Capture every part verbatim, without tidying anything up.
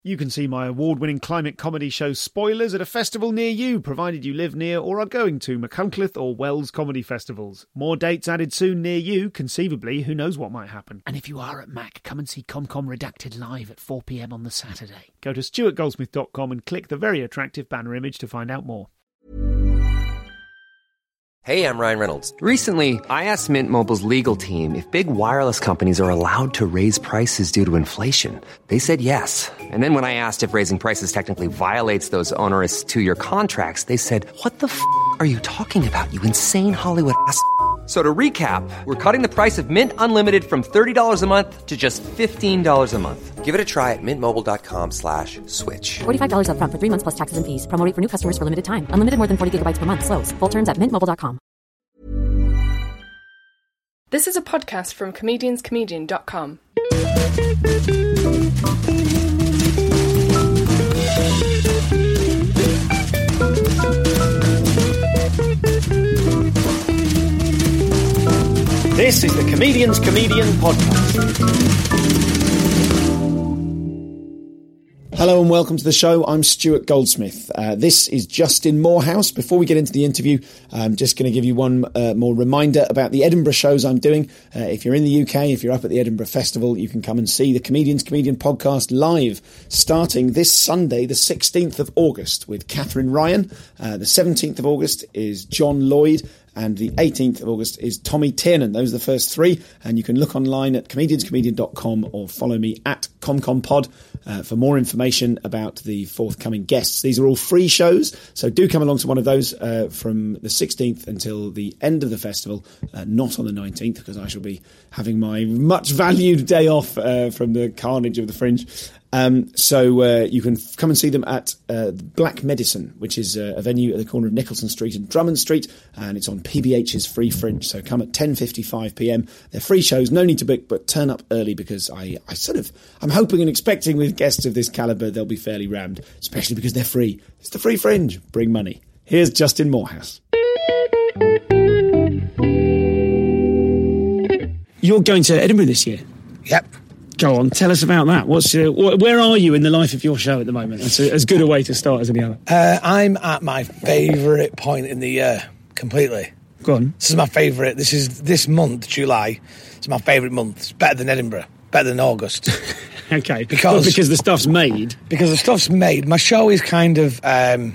You can see my award-winning climate comedy show Spoilers at a festival near you, provided you live near or are going to Machynlleth or Wells comedy festivals. More dates added soon near you. Conceivably, who knows what might happen. And if you are at Mac, come and see ComCom Redacted live at four p m on the Saturday. Go to stuart goldsmith dot com and click the very attractive banner image to find out more. Hey, I'm Ryan Reynolds. Recently, I asked Mint Mobile's legal team if big wireless companies are allowed to raise prices due to inflation. They said yes. And then when I asked if raising prices technically violates those onerous two-year contracts, they said, what the f*** are you talking about, you insane Hollywood ass f- So to recap, we're cutting the price of Mint Unlimited from thirty dollars a month to just fifteen dollars a month. Give it a try at mintmobile.com slash switch. forty-five dollars up front for three months plus taxes and fees. Promo rate for new customers for limited time. Unlimited more than forty gigabytes per month. Slows full terms at mint mobile dot com. This is a podcast from comedians comedian dot com. This is the Comedians Comedian Podcast. Hello and welcome to the show. I'm Stuart Goldsmith. Uh, this is Justin Morehouse. Before we get into the interview, I'm just going to give you one uh, more reminder about the Edinburgh shows I'm doing. Uh, if you're in the U K, if you're up at the Edinburgh Festival, you can come and see the Comedians Comedian Podcast live starting this Sunday, the sixteenth of August, with Catherine Ryan. Uh, the seventeenth of August is John Lloyd. And the eighteenth of August is Tommy Tiernan. Those are the first three. And you can look online at comedians comedian dot com or follow me at ComComPod uh, for more information about the forthcoming guests. These are all free shows, so do come along to one of those uh, from the sixteenth until the end of the festival, uh, not on the nineteenth, because I shall be having my much valued day off uh, from the carnage of the Fringe. Um, so uh, you can f- come and see them at uh, Black Medicine, which is uh, a venue at the corner of Nicholson Street and Drummond Street, and it's on P B H's Free Fringe. So come at ten fifty-five p m. They're free shows, no need to book, but turn up early because I, I sort of I'm hoping and expecting with guests of this calibre they'll be fairly rammed, especially because they're free. It's the Free Fringe. Bring money. Here's Justin Morehouse. You're going to Edinburgh this year? Yep. Go on, tell us about that. What's uh, wh- where are you in the life of your show at the moment? That's a, as good a way to start as any other. Uh, I'm at my favourite point in the year, completely. Go on. This is my favourite. This is this month, July. It's my favourite month. It's better than Edinburgh, better than August. Okay, because well, because the stuff's made. Because the stuff's made. My show is kind of. Um,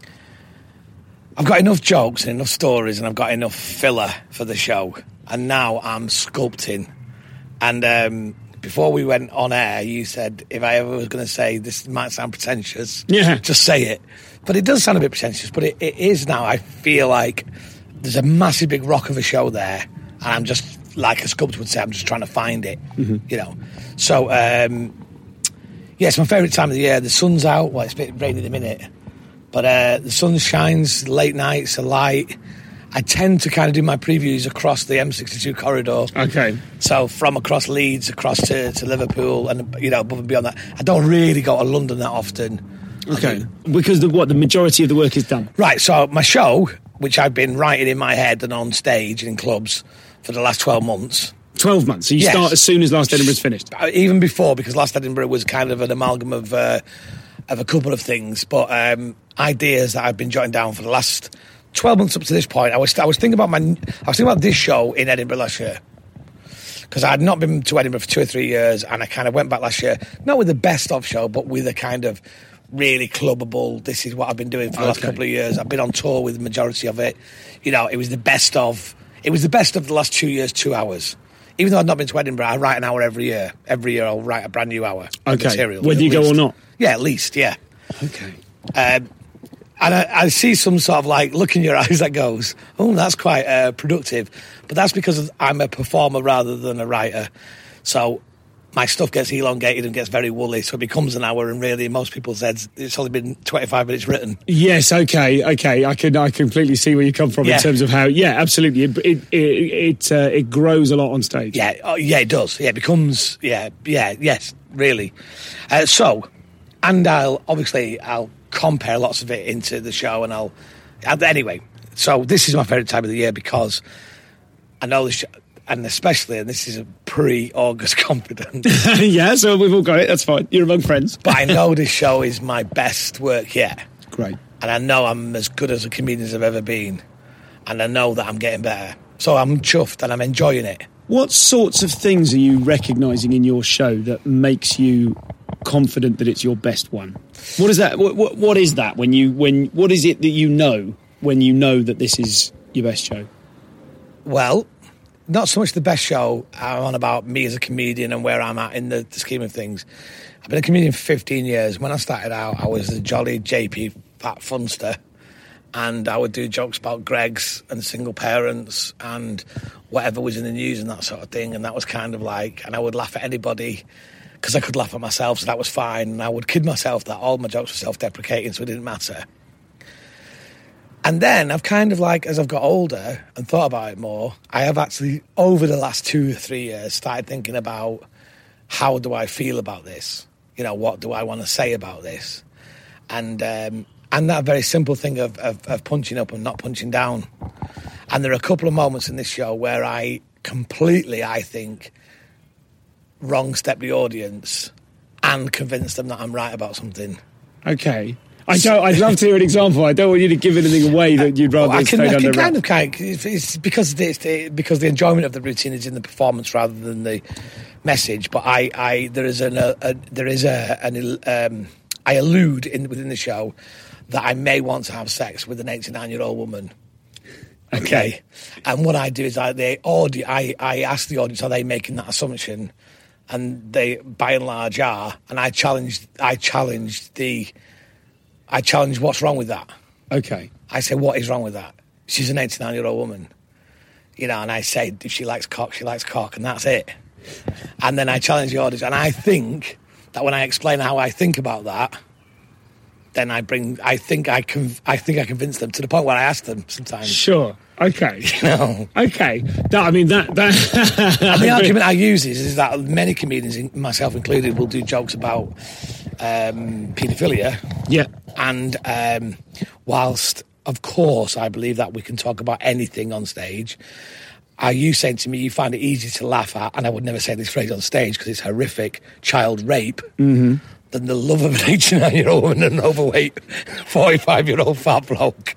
I've got enough jokes and enough stories, and I've got enough filler for the show. And now I'm sculpting, and. Um, Before we went on air, you said if I ever was going to say this might sound pretentious, yeah, just say it. But it does sound a bit pretentious, but it, it is now. I feel like there's a massive big rock of a show there, and I'm just, like a sculptor would say, I'm just trying to find it, mm-hmm. you know. So, um, yeah, it's my favourite time of the year. The sun's out. Well, it's a bit rainy at the minute, but uh, the sun shines, late nights are light. I tend to kind of do my previews across the M sixty-two corridor. Okay. So from across Leeds, across to, to Liverpool, and, you know, above and beyond that. I don't really go to London that often. Okay. I mean, because the, what, the majority of the work is done? Right, so my show, which I've been writing in my head and on stage in clubs for the last twelve months. twelve months? So you yes. start as soon as Last Edinburgh's finished? Even before, because Last Edinburgh was kind of an amalgam of, uh, of a couple of things. But um, ideas that I've been jotting down for the last... twelve months up to this point, I was I was thinking about my I was thinking about this show in Edinburgh last year, because I had not been to Edinburgh for two or three years, and I kind of went back last year, not with the best of show, but with a kind of really clubbable. This is what I've been doing for the okay. last couple of years. I've been on tour with the majority of it. You know, it was the best of it was the best of the last two years, two hours. Even though I've not been to Edinburgh, I write an hour every year. Every year, I'll write a brand new hour of okay. material. Whether you least. go or not. Yeah, at least. Yeah. Okay. Um, And I, I see some sort of like look in your eyes that goes, oh, that's quite uh, productive. But that's because I'm a performer rather than a writer. So my stuff gets elongated and gets very woolly. So it becomes an hour, and really most people said it's only been twenty-five minutes written. Yes, okay, okay. I can I completely see where you come from yeah. in terms of how, yeah, absolutely. It it it, it, uh, it grows a lot on stage. Yeah, oh, yeah, it does. Yeah, it becomes, yeah, yeah, yes, really. Uh, so, and I'll, obviously, I'll, compare lots of it into the show, and I'll anyway. So this is my favourite time of the year because I know the sh- and especially, and this is a pre-August confidence. Yeah, so we've all got it. That's fine. You're among friends. But I know this show is my best work yet. Great. And I know I'm as good as a comedian as I've ever been. And I know that I'm getting better. So I'm chuffed and I'm enjoying it. What sorts of things are you recognising in your show that makes you confident that it's your best one? What is that? What, what, what is that when you when? What is it that you know when you know that this is your best show? Well, not so much the best show. I'm on about me as a comedian and where I'm at in the, the scheme of things. I've been a comedian for fifteen years. When I started out, I was a jolly J P fat funster. And I would do jokes about Greggs and single parents and whatever was in the news and that sort of thing. And that was kind of like, and I would laugh at anybody because I could laugh at myself, so that was fine. And I would kid myself that all my jokes were self-deprecating, so it didn't matter. And then I've kind of like, as I've got older and thought about it more, I have actually, over the last two or three years, started thinking about how do I feel about this? You know, what do I want to say about this? And, um, And that very simple thing of, of, of punching up and not punching down. And there are a couple of moments in this show where I completely, I think, wrong step the audience and convince them that I'm right about something. Okay. I don't, I'd love to hear an example. I don't want you to give anything away that you'd rather well, I can, stay I under can kind wraps. of, kind of, it's because it's, because the enjoyment of the routine is in the performance rather than the message. But I, I there is an, a, a there is a, an, um, I allude in within the show that I may want to have sex with an eighty-nine-year-old woman. Okay. okay. And what I do is I, they audi- I, I ask the audience, are they making that assumption? And they, by and large, are. And I challenge, I challenge the, I challenge what's wrong with that. Okay. I say, what is wrong with that? She's an eighty-nine-year-old woman. You know, and I say, if she likes cock, she likes cock, and that's it. And then I challenge the audience. And I think that when I explain how I think about that, then I bring. I think I can. I think I convince them to the point where I ask them sometimes. Sure. Okay. You know. Okay. That, I mean that. that and the argument I use is, is that many comedians, myself included, will do jokes about um, paedophilia. Yeah. And um, whilst, of course, I believe that we can talk about anything on stage. Are you saying to me you find it easy to laugh at, and I would never say this phrase on stage because it's horrific, child rape? Mm-hmm. Than the love of an eighty-nine-year-old woman and an overweight forty-five-year-old fat bloke.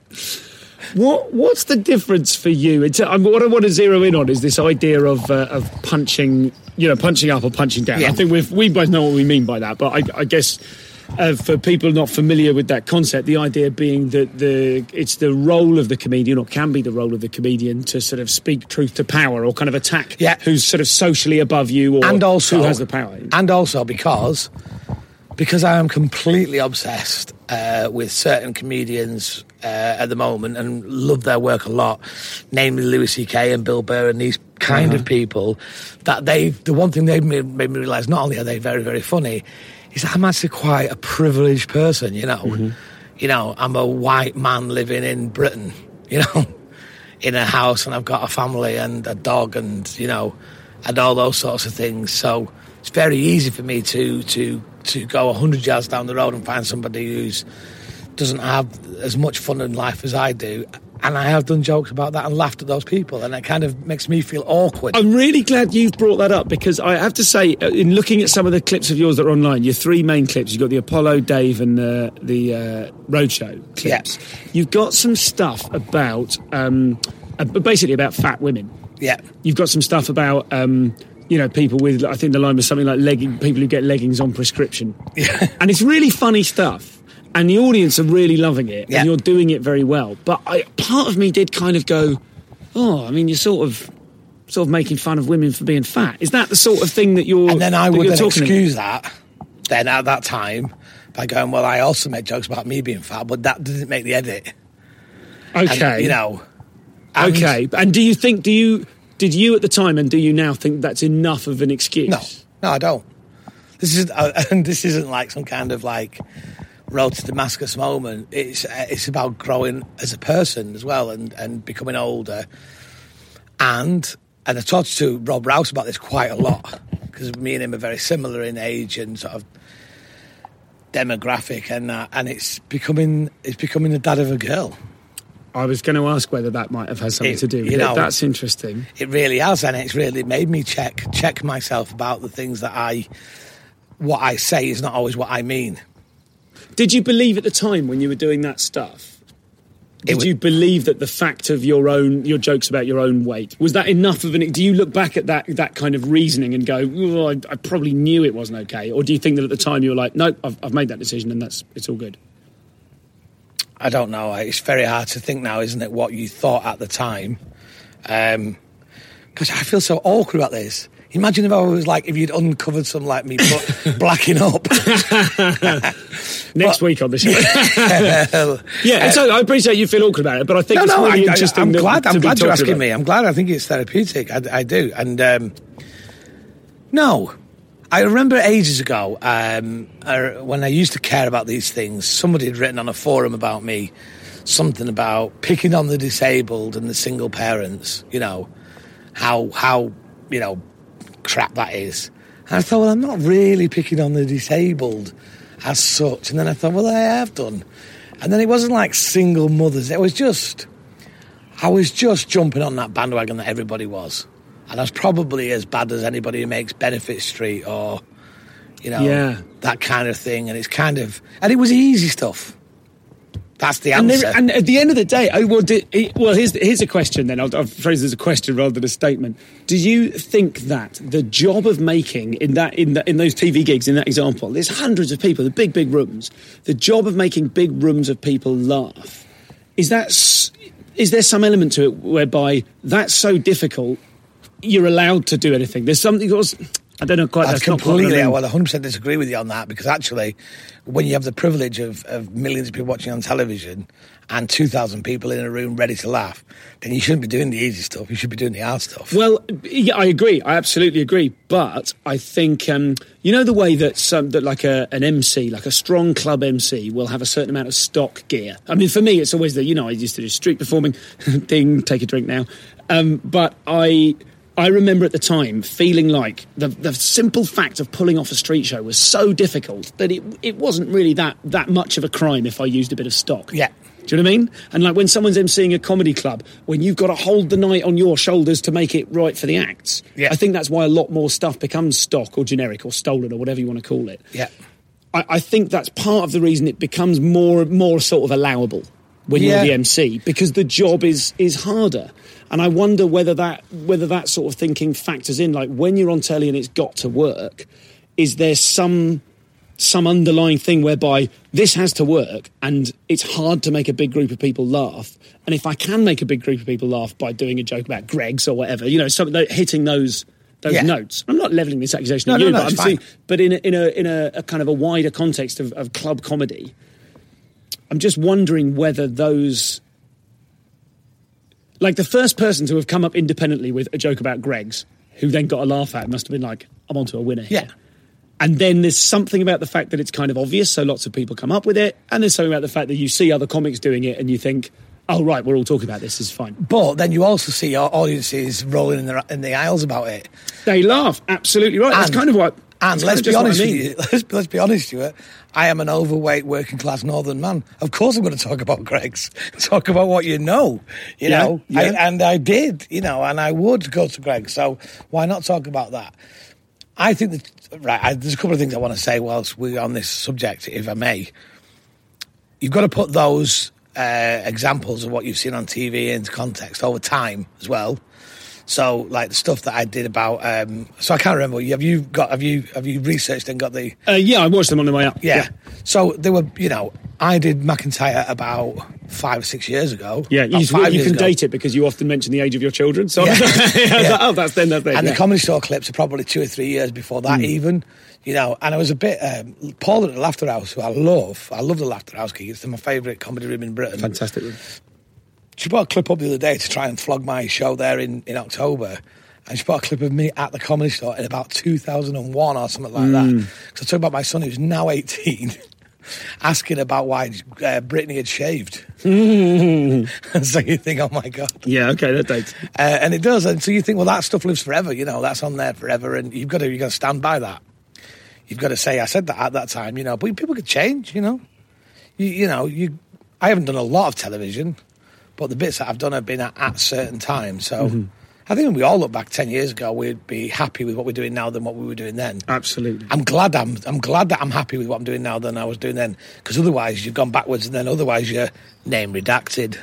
What What's the difference for you? It's, I mean, what I want to zero in on is this idea of uh, of punching, you know, punching up or punching down. Yeah. I think we we both know what we mean by that, but I, I guess uh, for people not familiar with that concept, the idea being that the it's the role of the comedian, or can be the role of the comedian, to sort of speak truth to power or kind of attack yeah. who's sort of socially above you, or and also, who has the power. And also because... Because I am completely obsessed uh, with certain comedians uh, at the moment and love their work a lot, namely Louis C K and Bill Burr and these kind uh-huh. of people, that they the one thing they've made, made me realise, not only are they very, very funny, is that I'm actually quite a privileged person, you know. Mm-hmm. You know, I'm a white man living in Britain, you know, in a house, and I've got a family and a dog and, you know, and all those sorts of things. So it's very easy for me to... to to go one hundred yards down the road and find somebody who's doesn't have as much fun in life as I do. And I have done jokes about that and laughed at those people, and it kind of makes me feel awkward. I'm really glad you've brought that up, because I have to say, in looking at some of the clips of yours that are online, your three main clips, you've got the Apollo, Dave and uh, the uh, Roadshow clips. Yeah. You've got some stuff about, um, uh, basically about fat women. Yeah. You've got some stuff about... Um, you know, people with, I think the line was something like legging, people who get leggings on prescription. Yeah. And it's really funny stuff. And the audience are really loving it. Yeah. And you're doing it very well. But I, part of me did kind of go, oh, I mean, you're sort of sort of making fun of women for being fat. Is that the sort of thing that you're And then I would then excuse about? that, then at that time, by going, well, I also made jokes about me being fat, but that didn't make the edit. Okay. And, you know. And okay. And do you think, do you... Did you at the time, and do you now think that's enough of an excuse? No, no, I don't. This is, uh, and this isn't like some kind of like road to Damascus moment. It's uh, it's about growing as a person as well, and, and becoming older. And and I talked to Rob Rouse about this quite a lot, because me and him are very similar in age and sort of demographic, and uh, and it's becoming it's becoming the dad of a girl. I was going to ask whether that might have had something It- to do with you it. know, That's interesting. It really has, and it's really made me check check myself about the things that I, what I say is not always what I mean. Did you believe at the time when you were doing that stuff? Did was- you believe that the fact of your own your jokes about your own weight was that enough of an? Do you look back at that that kind of reasoning and go, oh, I, I probably knew it wasn't okay, or do you think that at the time you were like, no, I've, I've made that decision and that's it's all good? I don't know. It's very hard to think now, isn't it, what you thought at the time? Because I feel so awkward about this. Imagine if I was like, if you'd uncovered something like me but blacking up. Next But- week on the show. yeah, so I appreciate you feel awkward about it, but I think No, it's no, really I, interesting. I'm that- glad. to I'm be glad you're talking asking about. me. I'm glad. I think it's therapeutic. I, I do. And um, no, I remember ages ago um, I, when I used to care about these things. Somebody had written on a forum about me something about picking on the disabled and the single parents. You know how how you know crap that is. And I thought, well, I'm not really picking on the disabled as such. And then I thought, well, I have done. And then it wasn't like single mothers. It was just, I was just jumping on that bandwagon that everybody was. And I was probably as bad as anybody who makes Benefit Street or, you know, Yeah. that kind of thing. And it's kind of, and it was easy stuff. That's the And, answer. there, and at the end of the day, oh, well, did, it, well here's, here's a question then. I'll, I'll phrase it as a question rather than a statement. Do you think that the job of making, in that in, that, in those T V gigs, in that example, there's hundreds of people, the big, big rooms, the job of making big rooms of people laugh, is that, s- is there some element to it whereby that's so difficult, you're allowed to do anything? There's something else, I don't know quite, I that's not quite what I completely, I mean. would one hundred percent disagree with you on that, because actually, when you have the privilege of, of millions of people watching on television and two thousand people in a room ready to laugh, then you shouldn't be doing the easy stuff. You should be doing the hard stuff. Well, yeah, I agree. I absolutely agree. But I think, um, you know, the way that some, that like a, an M C, like a strong club M C, will have a certain amount of stock gear. I mean, for me, it's always the, you know, I used to do street performing, ding, take a drink now. Um, but I... I remember at the time feeling like the, the simple fact of pulling off a street show was so difficult that it it wasn't really that, that much of a crime if I used a bit of stock. Yeah. Do you know what I mean? And like when someone's emceeing a comedy club, when you've got to hold the night on your shoulders to make it right for the acts, Yeah. I think that's why a lot more stuff becomes stock or generic or stolen or whatever you want to call it. Yeah. I, I think that's part of the reason it becomes more more sort of allowable when Yeah. you're the M C, because the job is is harder. And I wonder whether that whether that sort of thinking factors in, like when you're on telly and it's got to work, is there some some underlying thing whereby this has to work and it's hard to make a big group of people laugh, and if I can make a big group of people laugh by doing a joke about Greggs or whatever, you know, something like hitting those those Yeah. notes. I'm not levelling this accusation No, at no, you, no, but I'm it's saying, fine. but in a, in a in a, a kind of a wider context of, of club comedy, I'm just wondering whether those. Like the first person to have come up independently with a joke about Greggs, who then got a laugh at, must have been like, I'm onto a winner here. Yeah. And then there's something about the fact that it's kind of obvious, so lots of people come up with it. And there's something about the fact that you see other comics doing it and you think, oh, right, we're all talking about this, this is fine. But then you also see your audiences rolling in the, in the aisles about it. They laugh, absolutely right. That's And- kind of what... And that's let's kind be of just honest what I with mean. you. Let's, let's be honest, Stuart. I am an overweight, working class northern man. Of course, I'm going to talk about Greggs. Talk about what you know. You Yeah, know, yeah. I, and I did. You know, and I would go to Greggs. So why not talk about that? I think that right. I, there's a couple of things I want to say whilst we're on this subject, if I may. You've got to put those uh, examples of what you've seen on T V into context over time as well. So, like the stuff that I did about, um, so I can't remember. Have you got? Have you have you researched and got the? Uh, yeah, I watched them on the way up. Yeah. So there were, you know, I did McIntyre about five or six years ago. Yeah, About you, five you years can ago. date it because you often mention the age of your children. So Yeah. I was like, Yeah. oh, that's then, that's then. And yeah. the Comedy Store clips are probably two or three years before that, even. You know, and I was a bit um, Paul at the Laughter House, who I love. I love the Laughter House gig. It's my favourite comedy room in Britain. Fantastic. She put a clip up the other day to try and flog my show there in, in October. And she put a clip of me at the Comedy Store in about two thousand one or something like that. Because I talked about my son, who's now eighteen, asking about why uh, Britney had shaved. So you think, oh my God. Yeah, okay, that dates. Uh, and it does. And so you think, well, that stuff lives forever. You know, that's on there forever. And you've got to, you've got to stand by that. You've got to say, I said that at that time, you know. But people could change, you know. You, you know, you. I haven't done a lot of television. but the bits that I've done have been at, at certain times. So mm-hmm. I think when we all look back ten years ago, we'd be happy with what we're doing now than what we were doing then. Absolutely. I'm glad I'm I'm glad that I'm happy with what I'm doing now than I was doing then, because otherwise you've gone backwards, and then otherwise you're name redacted.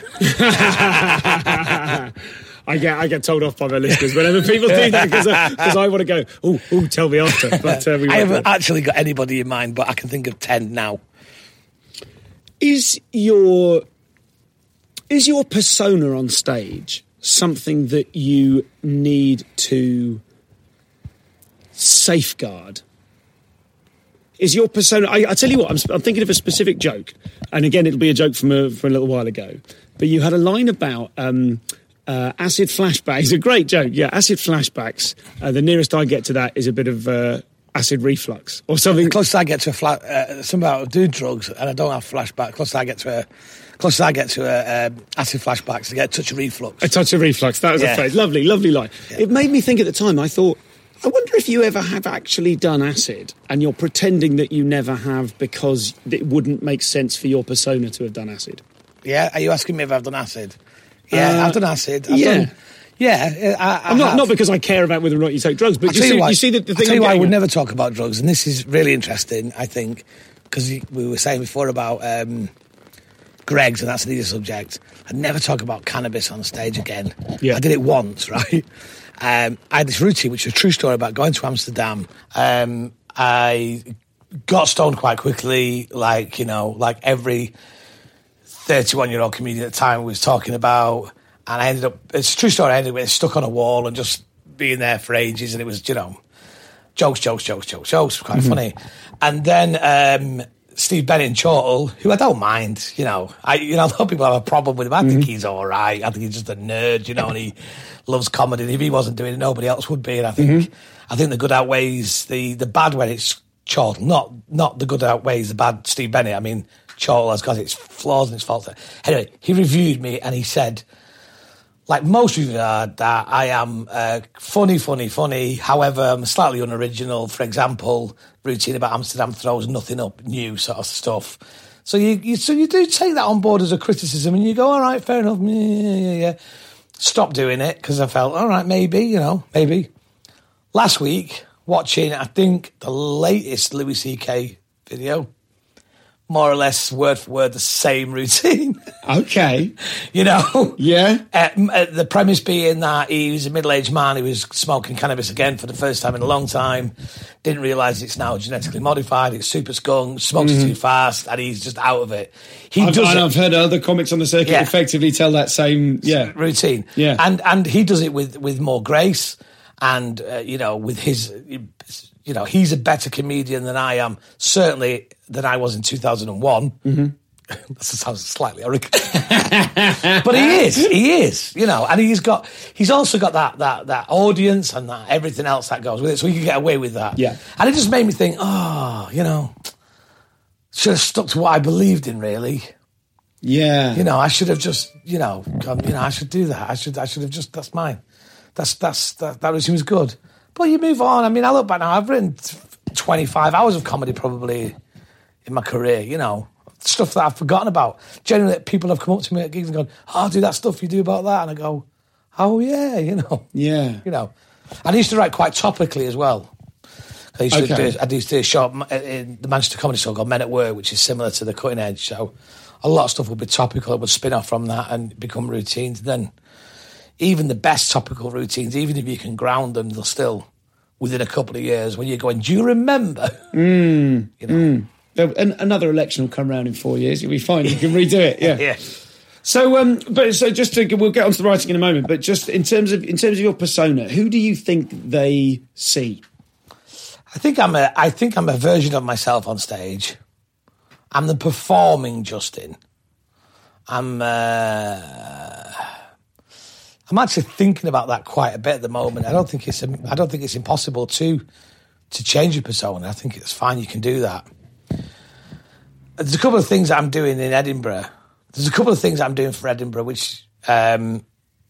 I get I get told off by my listeners whenever people do that, because I, I want to go, oh, oh, tell me after. But uh, we I haven't go. actually got anybody in mind, but I can think of ten now. Is your is your persona on stage something that you need to safeguard? Is your persona... I, I tell you what, I'm, I'm thinking of a specific joke, and again, it'll be a joke from a, from a little while ago, but you had a line about um, uh, acid flashbacks. A great joke, yeah, acid flashbacks. Uh, the nearest I get to that is a bit of uh, acid reflux, or something. The closest I get to a... Fla- uh, something about do drugs, and I don't have flashback. Closest I get to a... Closest I get to a, um, acid flashbacks, I get a touch of reflux. A touch of reflux, that was yeah. a phrase. Lovely, lovely line. Yeah. It made me think at the time, I thought, I wonder if you ever have actually done acid and you're pretending that you never have because it wouldn't make sense for your persona to have done acid. Yeah, are you asking me if I've done acid? Yeah, uh, I've done acid. I've yeah. Done, yeah, I, I I'm not, have. not because I care about whether or not you take drugs, but you see, why, you see the, the thing I'll tell I'm you why I would at. never talk about drugs, and this is really interesting, I think, because we were saying before about um, Greggs, and that's another subject. I'd never talk about cannabis on stage again. Yeah. I did it once, right? Um, I had this routine, which is a true story, about going to Amsterdam. Um, I got stoned quite quickly, like, you know, like every thirty-one-year-old comedian at the time was talking about, and I ended up, it's a true story, I ended up stuck on a wall and just being there for ages, and it was, you know, jokes, jokes, jokes, jokes, jokes, quite mm-hmm. funny. And then um, Steve Bennett and Chortle, who I don't mind, you know, I, you know, a lot of people have a problem with him. I mm-hmm. think he's all right. I think he's just a nerd, you know, and he loves comedy. And if he wasn't doing it, nobody else would be. And I think, mm-hmm. I think the good outweighs the the bad when it's Chortle. Not not the good outweighs the bad Steve Bennett. I mean, Chortle has got its flaws and its faults. Anyway, he reviewed me and he said, like most reviewers are, that I am uh, funny, funny, funny. However, I'm slightly unoriginal. For example, routine about Amsterdam throws nothing up, new sort of stuff. So you, you so you do take that on board as a criticism, and you go, all right, fair enough. Yeah, yeah, yeah. yeah. Stop doing it because I felt, all right, maybe, you know, maybe. Last week, watching, I think, the latest Louis C K video. More or less, word for word, the same routine. Okay. You know? Yeah. Uh, uh, the premise being that he was a middle-aged man who was smoking cannabis again for the first time in a long time, didn't realise it's now genetically modified, it's super skunk, smokes mm-hmm. too fast, and he's just out of it. He I've, does and it. I've heard other comics on the circuit yeah. effectively tell that same yeah. routine. Yeah. And and he does it with, with more grace, and, uh, you know, with his... You know, he's a better comedian than I am, certainly than I was in two thousand one. Mm-hmm. That sounds slightly arrogant. But he is, he is, you know, and he's got, he's also got that that that audience and that everything else that goes with it, so he can get away with that. Yeah. And it just made me think, oh, you know, should have stuck to what I believed in, really. Yeah. You know, I should have just, you know, gone, you know, I should do that. I should, I should have just, that's mine. That's, that's, that, that was, was good. But you move on. I mean, I look back now, I've written twenty-five hours of comedy probably in my career, you know, stuff that I've forgotten about. Generally, people have come up to me at gigs and gone, oh, do that stuff you do about that. And I go, oh, yeah, you know. Yeah. You know. And I used to write quite topically as well. I used, okay. to, do, I used to do a show in the Manchester Comedy Show called Men at Work, which is similar to The Cutting Edge. So a lot of stuff would be topical. It would spin off from that and become routines. Then even the best topical routines, even if you can ground them, they'll still, within a couple of years, when you're going, do you remember? Mm, you know. Mm. And another election will come around in four years. You'll be fine. You can redo it. Yeah. yeah. So, um, but so just to we'll get onto the writing in a moment. But just in terms of in terms of your persona, who do you think they see? I think I'm a I think I'm a version of myself on stage. I'm the performing Justin. I'm. Uh, I'm actually thinking about that quite a bit at the moment. I don't think it's I don't think it's impossible to to change your persona. I think it's fine. You can do that. There's a couple of things I'm doing in Edinburgh. There's a couple of things I'm doing for Edinburgh which um,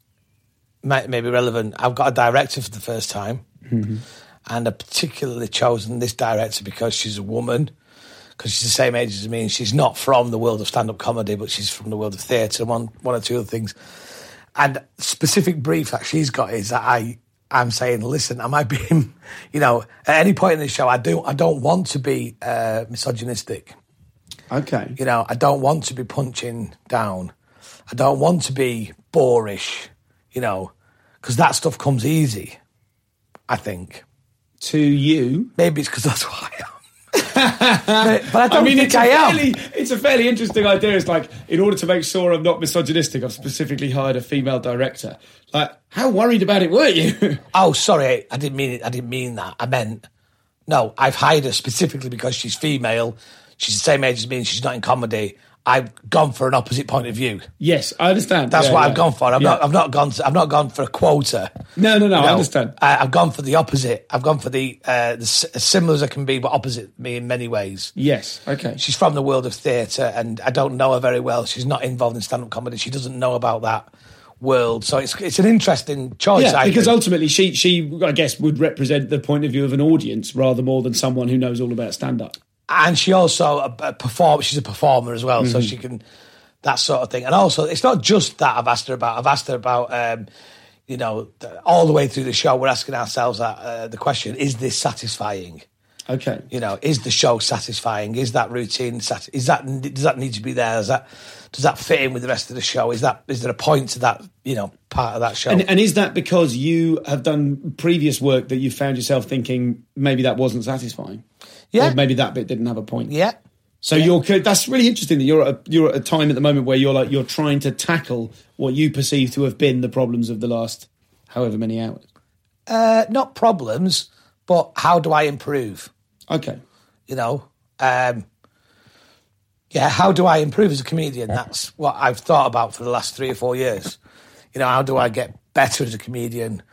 might may be relevant. I've got a director for the first time, mm-hmm. and I've particularly chosen this director because she's a woman. because she's the same age as me, and she's not from the world of stand-up comedy, but she's from the world of theatre and one, one or two other things. And specific brief that she's got is that I, I'm saying, listen, am I being, you know, at any point in the show, I do, I don't want to be uh, misogynistic. Okay. You know, I don't want to be punching down. I don't want to be boorish, you know, because that stuff comes easy, I think. To you? Maybe it's because that's why I am. but, but I don't I mean, think it's I a am. fairly, it's a fairly interesting idea. It's like, in order to make sure I'm not misogynistic, I've specifically hired a female director. Like, how worried about it were you? Oh, sorry, I didn't mean it. I didn't mean that. I meant, no, I've hired her specifically because she's female. She's the same age as me and she's not in comedy. I've gone for an opposite point of view. Yes, I understand. That's yeah, what yeah. I've gone for. I've yeah. not. I've not gone. To, I've not gone for a quota. No, no, no. You know, I understand. I, I've gone for the opposite. I've gone for the, uh, the as similar as I can be, but opposite me in many ways. Yes. Okay. She's from the world of theatre, and I don't know her very well. She's not involved in stand-up comedy. She doesn't know about that world, so it's it's an interesting choice. Yeah, I because think. ultimately, she she I guess would represent the point of view of an audience rather more than someone who knows all about stand-up. And she also a, a perform. She's a performer as well, mm-hmm. so she can. That sort of thing. And also, it's not just that I've asked her about. I've asked her about, um, you know, the, all the way through the show, we're asking ourselves that, uh, the question, is this satisfying? Okay. You know, is the show satisfying? Is that routine, sati- is that, does that need to be there? Is that, does that fit in with the rest of the show? Is that, is there a point to that, you know, part of that show? And, and is that because you have done previous work that you found yourself thinking maybe that wasn't satisfying? Yeah. Or maybe that bit didn't have a point? Yeah. So yeah. you're that's really interesting that you're at a, you're at a time at the moment where you're like you're trying to tackle what you perceive to have been the problems of the last however many hours. Uh, not problems, but how do I improve? Okay, you know, um, yeah, how do I improve as a comedian? That's what I've thought about for the last three or four years. You know, how do I get better as a comedian?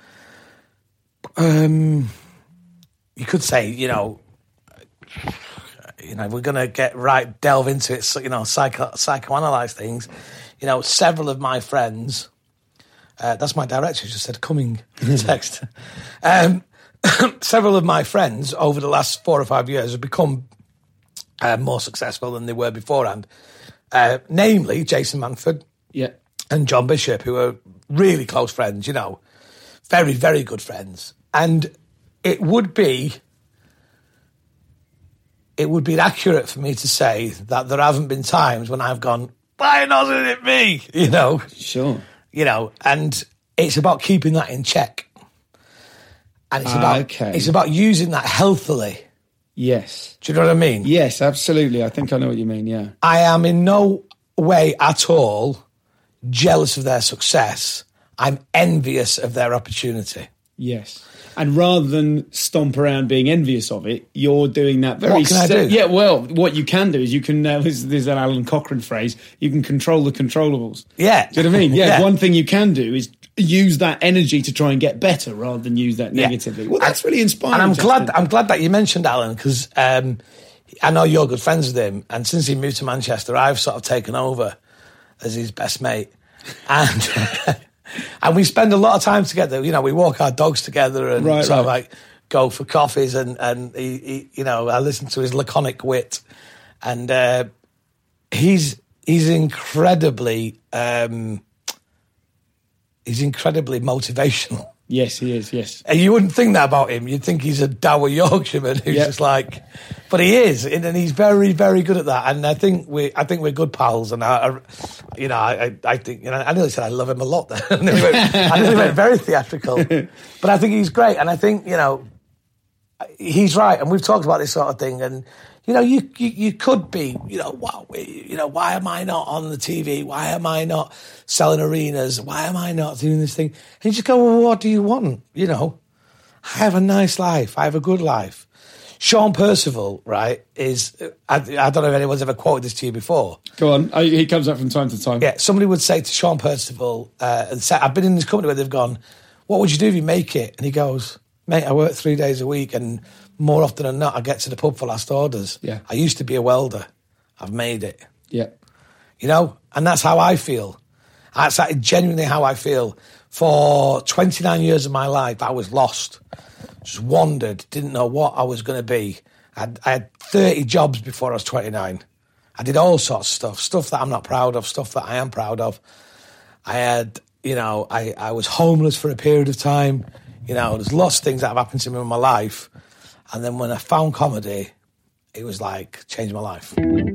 Um, you could say, you know. You know, we're going to get right, delve into it, you know, psycho, psychoanalyze things. You know, several of my friends, uh, that's my director who just said coming text. Um, several of my friends over the last four or five years have become uh, more successful than they were beforehand. Uh, namely, Jason Manford yeah, and John Bishop, who are really close friends, you know, very, very good friends. And it would be... It would be accurate for me to say that there haven't been times when I've gone, why wasn't it me? You know? Sure. You know, and it's about keeping that in check. And it's uh, about okay. it's about using that healthily. Yes. Do you know what I mean? Yes, absolutely. I think I know what you mean, yeah. I am in no way at all jealous of their success. I'm envious of their opportunity. Yes. And rather than stomp around being envious of it, you're doing that very... What can I do? Yeah, well, what you can do is you can... Uh, there's, there's an Alan Cochrane phrase. You can control the controllables. Yeah. Do you know what I mean? Yeah, yeah. One thing you can do is use that energy to try and get better rather than use that negatively. Yeah. Well, that's really inspiring. And I'm Justin. glad I'm glad that you mentioned Alan, because um, I know you're good friends with him. And since he moved to Manchester, I've sort of taken over as his best mate. And... And we spend a lot of time together. You know, we walk our dogs together and right, sort right. of like go for coffees. And, and he, he, you know, I listen to his laconic wit. And uh, he's he's incredibly um, he's incredibly motivational. Yes, he is, yes. And you wouldn't think that about him. You'd think he's a dour Yorkshireman who's yep. just like... But he is, and he's very, very good at that. And I think, we, I think we're good pals. And, I, I you know, I, I think... You know, I nearly said I love him a lot there. I nearly went, I nearly went very theatrical. But I think he's great. And I think, you know, he's right. And we've talked about this sort of thing. And, you know, you, you, you could be, you know, wow, you know, why am I not on the T V? Why am I not selling arenas? Why am I not doing this thing? And you just go, well, what do you want? You know, I have a nice life. I have a good life. Sean Percival, right, is, I, I don't know if anyone's ever quoted this to you before. Go on. I, he comes up from time to time. Yeah, somebody would say to Sean Percival, uh, and say, I've been in this company where they've gone, what would you do if you make it? And he goes, mate, I work three days a week and more often than not, I get to the pub for last orders. Yeah. I used to be a welder. I've made it. Yeah. You know, and that's how I feel. That's genuinely how I feel. For twenty-nine years of my life, I was lost. Just wandered, didn't know what I was going to be. I had, I had thirty jobs before I was twenty-nine. I did all sorts of stuff, stuff that I'm not proud of, stuff that I am proud of. I had, you know, I, I was homeless for a period of time. You know, there's lots of things that have happened to me in my life. And then when I found comedy, it was like, changed my life.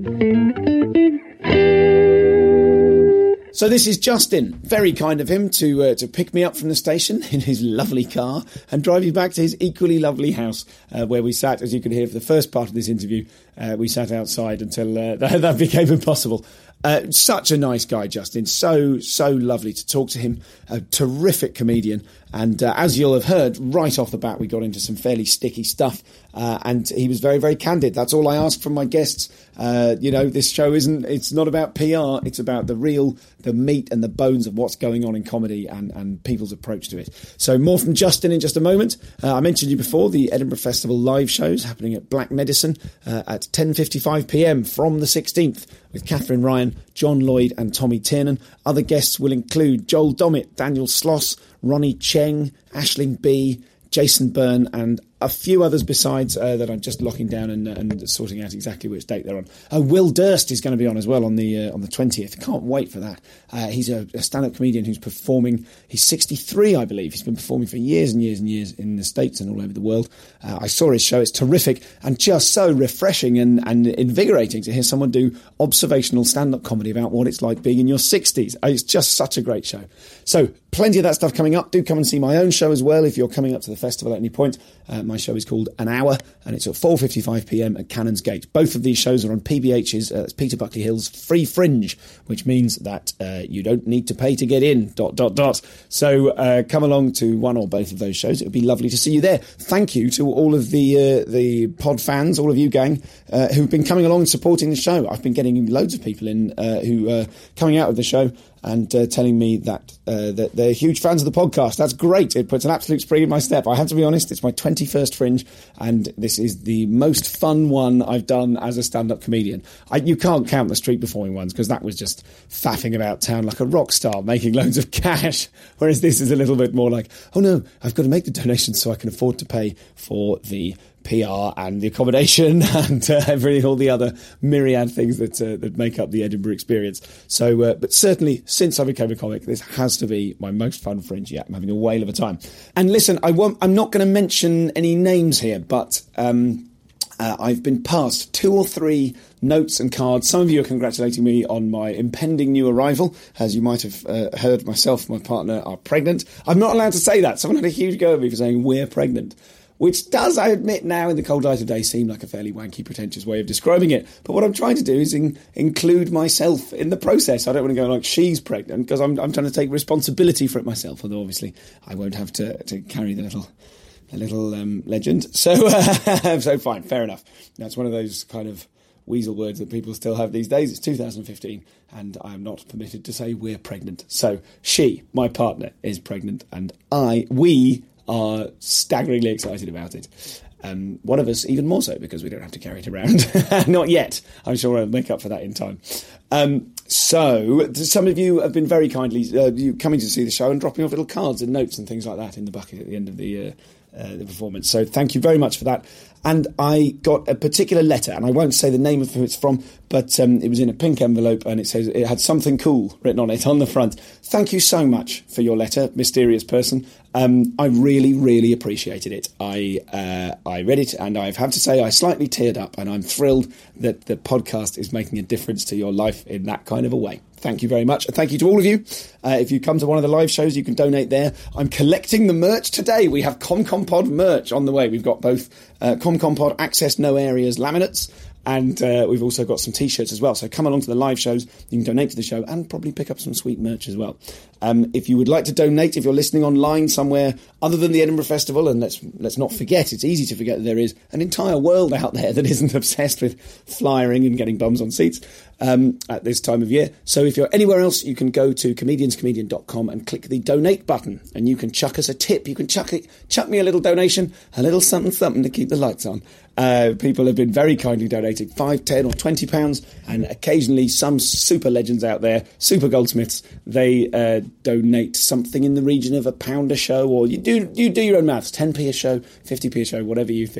So this is Justin. Very kind of him to uh, to pick me up from the station in his lovely car and drive me back to his equally lovely house uh, where we sat, as you could hear for the first part of this interview. Uh, we sat outside until uh, that, that became impossible. Uh, such a nice guy, Justin. So, so lovely to talk to him. A terrific comedian. And uh, as you'll have heard, right off the bat, we got into some fairly sticky stuff. Uh, and he was very, very candid. That's all I ask from my guests. Uh, you know, this show isn't, it's not about P R. It's about the real, the meat and the bones of what's going on in comedy and, and people's approach to it. So more from Justin in just a moment. Uh, I mentioned you before, the Edinburgh Festival live shows happening at Black Medicine uh, at ten fifty-five p.m. from the sixteenth with Catherine Ryan, John Lloyd and Tommy Tiernan. Other guests will include Joel Dommett, Daniel Sloss, Ronnie Cheng, Aisling B, Jason Byrne and a few others besides uh, that I'm just locking down and, and sorting out exactly which date they're on. Uh, Will Durst is going to be on as well on the uh, on the twentieth. Can't wait for that. Uh, he's a, a stand-up comedian who's performing. He's sixty-three, I believe. He's been performing for years and years and years in the States and all over the world. Uh, I saw his show. It's terrific and just so refreshing and, and invigorating to hear someone do observational stand-up comedy about what it's like being in your sixties. Uh, it's just such a great show. So plenty of that stuff coming up. Do come and see my own show as well if you're coming up to the festival at any point. Uh, my show is called An Hour and it's at four fifty-five p.m. at Canonsgate. Both of these shows are on P B H's, uh, that's Peter Buckley Hill's Free Fringe, which means that uh, you don't need to pay to get in, dot, dot, dot. So uh, come along to one or both of those shows. It would be lovely to see you there. Thank you to all of the uh, the pod fans, all of you gang, uh, who've been coming along and supporting the show. I've been getting loads of people in uh, who are coming out of the show and uh, telling me that uh, that they're huge fans of the podcast. That's great. It puts an absolute spring in my step. I have to be honest, it's my twenty-first Fringe, and this is the most fun one I've done as a stand-up comedian. I, you can't count the street performing ones, because that was just faffing about town like a rock star, making loads of cash, whereas this is a little bit more like, oh no, I've got to make the donations so I can afford to pay for the P R and the accommodation and uh, everything, all the other myriad things that uh, that make up the Edinburgh experience. So, uh, but certainly since I became a comic, this has to be my most fun Fringe yet. I'm having a whale of a time. And listen, I won't, I'm not going to mention any names here, but um, uh, I've been passed two or three notes and cards. Some of you are congratulating me on my impending new arrival. As you might have uh, heard, myself and my partner are pregnant. I'm not allowed to say that. Someone had a huge go at me for saying we're pregnant, which does, I admit now, in the cold light of day, seem like a fairly wanky, pretentious way of describing it. But what I'm trying to do is in, include myself in the process. I don't want to go like, she's pregnant, because I'm, I'm trying to take responsibility for it myself, although obviously I won't have to, to carry the little the little um, legend. So, uh, so fine, fair enough. That's one of those kind of weasel words that people still have these days. It's two thousand fifteen, and I'm not permitted to say we're pregnant. So she, my partner, is pregnant, and I, we... are staggeringly excited about it. Um, one of us even more so, because we don't have to carry it around. Not yet. I'm sure I'll make up for that in time. Um, so, some of you have been very kindly uh, you coming to see the show and dropping off little cards and notes and things like that in the bucket at the end of the, uh, uh, the performance. So thank you very much for that. And I got a particular letter, and I won't say the name of who it's from, but um, it was in a pink envelope, and it says it had something cool written on it on the front. Thank you so much for your letter, mysterious person. Um, I really, really appreciated it. I uh, I read it, and I have to say I slightly teared up, and I'm thrilled that the podcast is making a difference to your life in that kind of a way. Thank you very much. And thank you to all of you. Uh, if you come to one of the live shows, you can donate there. I'm collecting the merch today. We have ComComPod merch on the way. We've got both uh, ComComPod Access No Areas laminates, and uh, we've also got some T-shirts as well. So come along to the live shows. You can donate to the show and probably pick up some sweet merch as well. Um, if you would like to donate, if you're listening online somewhere other than the Edinburgh Festival, and let's let's not forget, it's easy to forget that there is an entire world out there that isn't obsessed with flyering and getting bums on seats um, at this time of year. So if you're anywhere else, you can go to comedians comedian dot com and click the donate button, and you can chuck us a tip. You can chuck it, chuck me a little donation, a little something something to keep the lights on. Uh, people have been very kindly donating five, ten or twenty pounds, and occasionally some super legends out there, super goldsmiths, they uh, donate something in the region of a pound a show, or you do you do your own maths, ten p a show, fifty p a show, whatever you think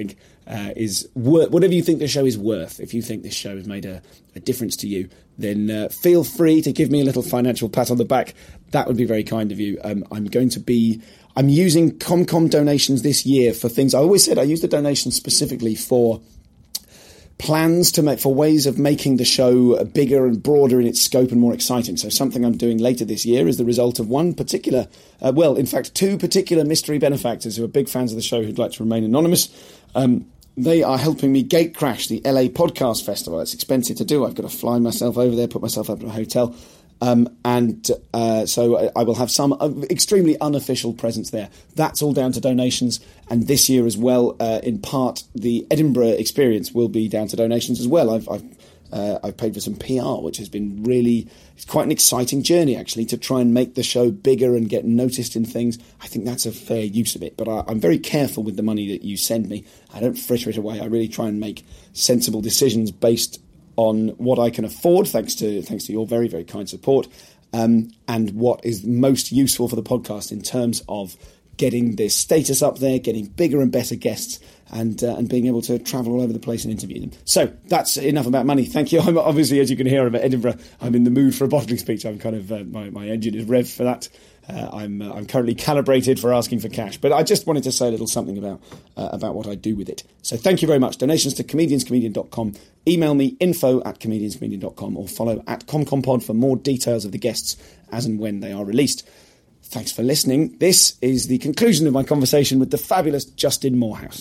uh, is worth, whatever you think the show is worth, if you think this show has made a, a difference to you, then uh, feel free to give me a little financial pat on the back. That would be very kind of you. Um, I'm going to be... I'm using ComCom donations this year for things... I always said I use the donations specifically for plans to make... for ways of making the show bigger and broader in its scope and more exciting. So something I'm doing later this year is the result of one particular... Uh, well, in fact, two particular mystery benefactors who are big fans of the show who'd like to remain anonymous. Um, they are helping me gate crash the L A Podcast Festival. It's expensive to do. I've got to fly myself over there, put myself up in a hotel... Um, and uh, so I will have some extremely unofficial presence there. That's all down to donations. And this year as well, uh, in part, the Edinburgh experience will be down to donations as well. I've, I've, uh, I've paid for some P R, which has been really... It's quite an exciting journey, actually, to try and make the show bigger and get noticed in things. I think that's a fair use of it. But I, I'm very careful with the money that you send me. I don't fritter it away. I really try and make sensible decisions based on what I can afford, thanks to thanks to your very, very kind support, um, and what is most useful for the podcast in terms of getting the status up there, getting bigger and better guests, and uh, and being able to travel all over the place and interview them. So that's enough about money. Thank you. I'm obviously, as you can hear, I'm at Edinburgh. I'm in the mood for a bottling speech. I'm kind of uh, my my engine is revved for that. Uh, I'm uh, I'm currently calibrated for asking for cash, but I just wanted to say a little something about uh, about what I do with it. So thank you very much. Donations to comedians comedian dot com. Email me info at comedians comedian dot com or follow at ComCompod for more details of the guests as and when they are released. Thanks for listening. This is the conclusion of my conversation with the fabulous Justin Moorhouse.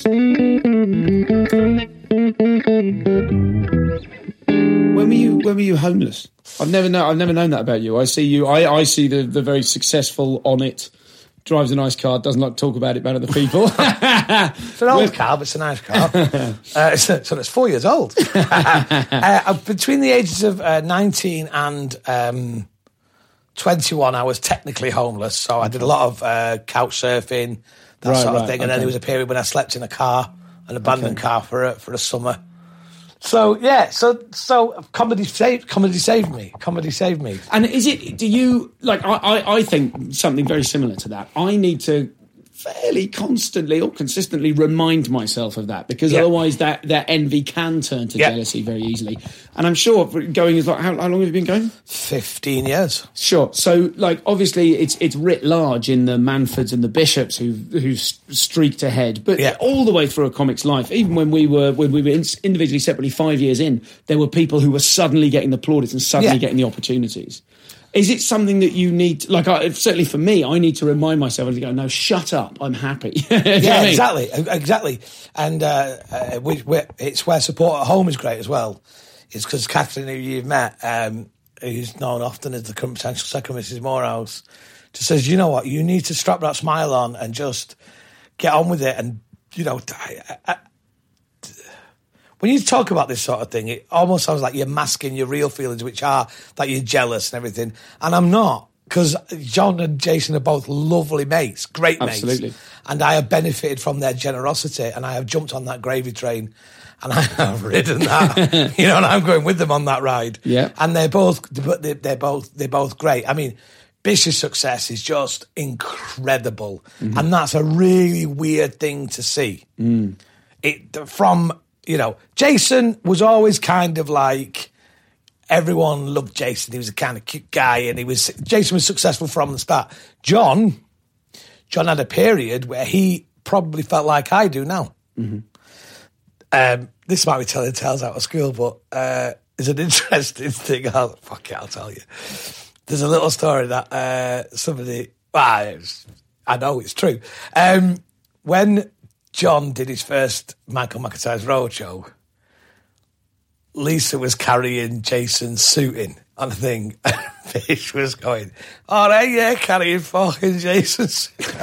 When were you when were you homeless? I've never know I've never known that about you. I see you I, I see the, the very successful on it, drives a nice car, doesn't like to talk about it about other people. It's an old car, but it's a nice car. uh, it's, so it's four years old. uh, between the ages of uh, nineteen and um, twenty-one, I was technically homeless. So I did a lot of uh, couch surfing, that right, sort of right, thing. And okay. then there was a period when I slept in a car, an abandoned okay. car for a, for a summer. So yeah, so so comedy saved comedy saved me. Comedy saved me. And is it? Do you like? I, I I think something very similar to that. I need to fairly constantly or consistently remind myself of that, because yeah. otherwise that that envy can turn to yeah. jealousy very easily. And I'm sure going is like how, how long have you been going? Fifteen years. Sure. So like obviously it's it's writ large in the Manfords and the Bishops who who streaked ahead, but yeah. all the way through a comic's life, even when we were when we were individually separately five years in, there were people who were suddenly getting the plaudits and suddenly yeah. getting the opportunities. Is it something that you need, like, I, certainly for me, I need to remind myself to go, no, shut up, I'm happy. yeah, I mean? exactly, exactly. And uh, uh, we, it's where support at home is great as well. It's because Catherine, who you've met, um, who's known often as the current potential second Missus Moorhouse, just says, you know what, you need to strap that smile on and just get on with it. And, you know, I, I, when you talk about this sort of thing, it almost sounds like you're masking your real feelings, which are that you're jealous and everything. And I'm not, because John and Jason are both lovely mates, great mates. Absolutely. And I have benefited from their generosity, and I have jumped on that gravy train, and I have ridden that, you know, and I'm going with them on that ride. Yeah. And they're both, they're, they're both, they're both great. I mean, Bish's success is just incredible, mm-hmm. and that's a really weird thing to see. Mm. It from. You know, Jason was always kind of like, everyone loved Jason. He was a kind of cute guy, and he was Jason was successful from the start. John, John had a period where he probably felt like I do now. Mm-hmm. Um, this might be telling tales out of school, but uh, it's an interesting thing. I'll, fuck it, I'll tell you. There's a little story that uh, somebody, well, I know it's true. Um, when John did his first Michael McIntyre's Roadshow, Lisa was carrying Jason's suit in on the thing. Bish was going, all right, yeah, carrying fucking Jason's suit.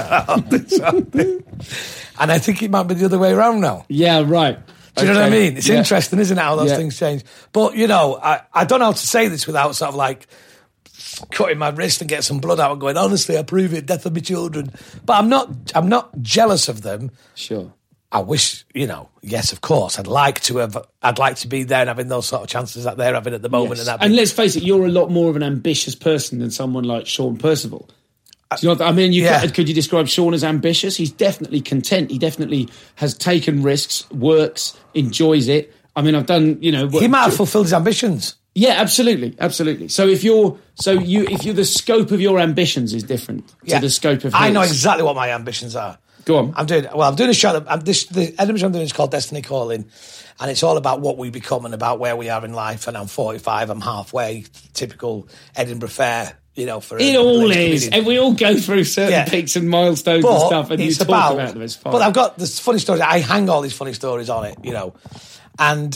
And I think it might be the other way around now. Yeah, right. Do you okay. know what I mean? It's yeah. interesting, isn't it, how those yeah. things change? But, you know, I, I don't know how to say this without sort of like cutting my wrist and get some blood out and going, honestly, I prove it, death of my children. But I'm not I'm not jealous of them. Sure. I wish, you know, yes, of course, I'd like to have, I'd like to be there and having those sort of chances that they're having at the moment. Yes. And, that and let's face it, you're a lot more of an ambitious person than someone like Sean Percival. Do you know, I mean, you Yeah. could, could you describe Sean as ambitious? He's definitely content. He definitely has taken risks, works, enjoys it. I mean, I've done, you know... He might have fulfilled his ambitions. Yeah, absolutely, absolutely. So if you're, so you, if you, the scope of your ambitions is different Yeah. to the scope of his. I know exactly what my ambitions are. Go on. I'm doing well. I'm doing a show. That, I'm, this the Edinburgh show I'm doing is called Destiny Calling, and it's all about what we become and about where we are in life. And I'm forty-five. I'm halfway. Typical Edinburgh Fair. You know, for It a, all a is, comedian. and we all go through certain Yeah. peaks and milestones and But stuff, and you it's talk about, about them. It's fine. But I've got this funny story. I hang all these funny stories on it. You know, and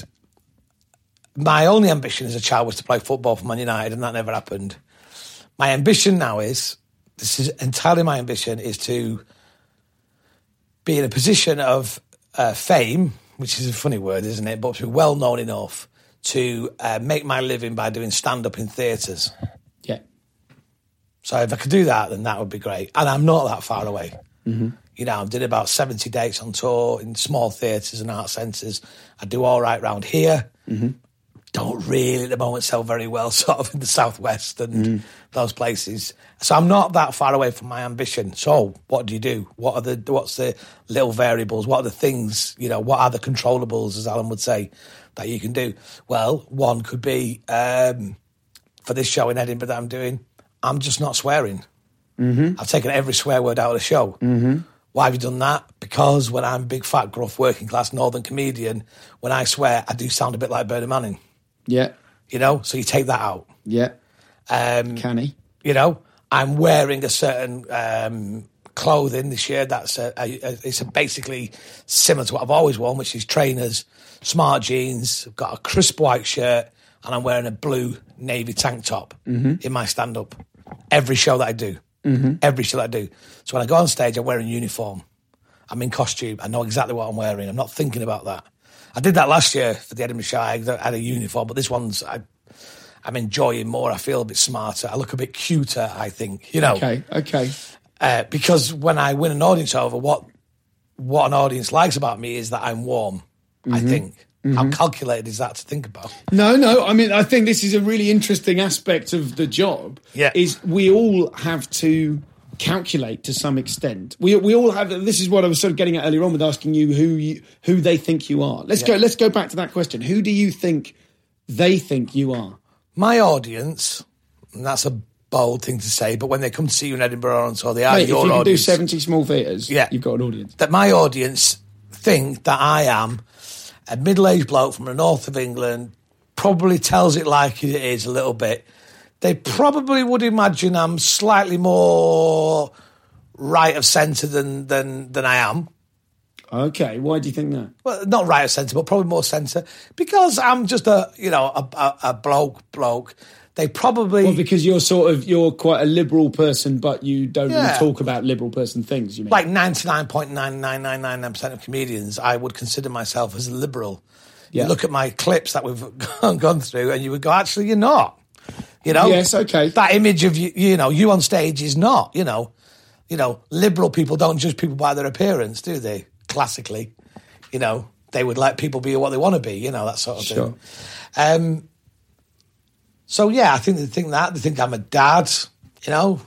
my only ambition as a child was to play football for Man United, and that never happened. My ambition now is, this is entirely my ambition, is to be in a position of uh, fame, which is a funny word, isn't it? But to be well known enough to uh, make my living by doing stand-up in theatres. yeah, So if I could do that, then that would be great. And I'm not that far away. Mm-hmm. You know, I did about seventy dates on tour in small theatres and art centres. I do all right round here. Mm-hmm. Don't really at the moment sell very well, sort of in the southwest and Mm. those places. So I'm not that far away from my ambition. So what do you do? What are the what's the little variables? What are the things? You know, what are the controllables, as Alan would say, that you can do? Well, one could be um, for this show in Edinburgh that I'm doing. I'm just not swearing. Mm-hmm. I've taken every swear word out of the show. Mm-hmm. Why have you done that? Because when I'm a big, fat, gruff, working class northern comedian, when I swear, I do sound a bit like Bernard Manning. yeah, You know, so you take that out. yeah. Um, Canny. you know, I'm wearing a certain um, clothing this year that's a, a, a, it's a basically similar to what I've always worn, which is trainers, smart jeans, I've got a crisp white shirt, and I'm wearing a blue navy tank top Mm-hmm. in my stand-up. Every show that I do. Mm-hmm. Every show that I do. So when I go on stage, I'm wearing uniform. I'm in costume. I know exactly what I'm wearing. I'm not thinking about that. I did that last year for the Edinburgh show. I had a uniform, but this one's... I, I'm enjoying more. I feel a bit smarter. I look a bit cuter, I think, you know. Okay, okay. Uh, because when I win an audience over, what what an audience likes about me is that I'm warm, I think. How calculated is that to think about? No, no. I mean, I think this is a really interesting aspect of the job. Yeah. Is we all have to calculate to some extent. We we all have. This is what I was sort of getting at earlier on with asking you who you, who they think you are. Let's Yeah. go. Let's go back to that question. Who do you think they think you are? My audience, and that's a bold thing to say, but when they come to see you in Edinburgh or on tour, they are Mate, your if you can do audience. seventy small theatres, Yeah. you've got an audience. That my audience think that I am a middle-aged bloke from the north of England, probably tells it like it is a little bit. They probably would imagine I'm slightly more right of centre than, than, than I am. Okay, why do you think that? Well, not right of centre, but probably more centre. Because I'm just a, you know, a, a, a bloke, bloke. They probably... Well, because you're sort of, you're quite a liberal person, but you don't Yeah. really talk about liberal person things, you mean? like ninety-nine point nine nine nine nine nine percent of comedians, I would consider myself as a liberal. Yeah. You look at my clips that we've gone through and you would go, actually, you're not. You know? Yes, okay. That image of, you, you know, you on stage is not, you know. You know, liberal people don't judge people by their appearance, do they? Classically. You know, they would let people be what they want to be, you know, that sort of Sure. thing. Um, so, yeah, I think they think that. They think I'm a dad, you know.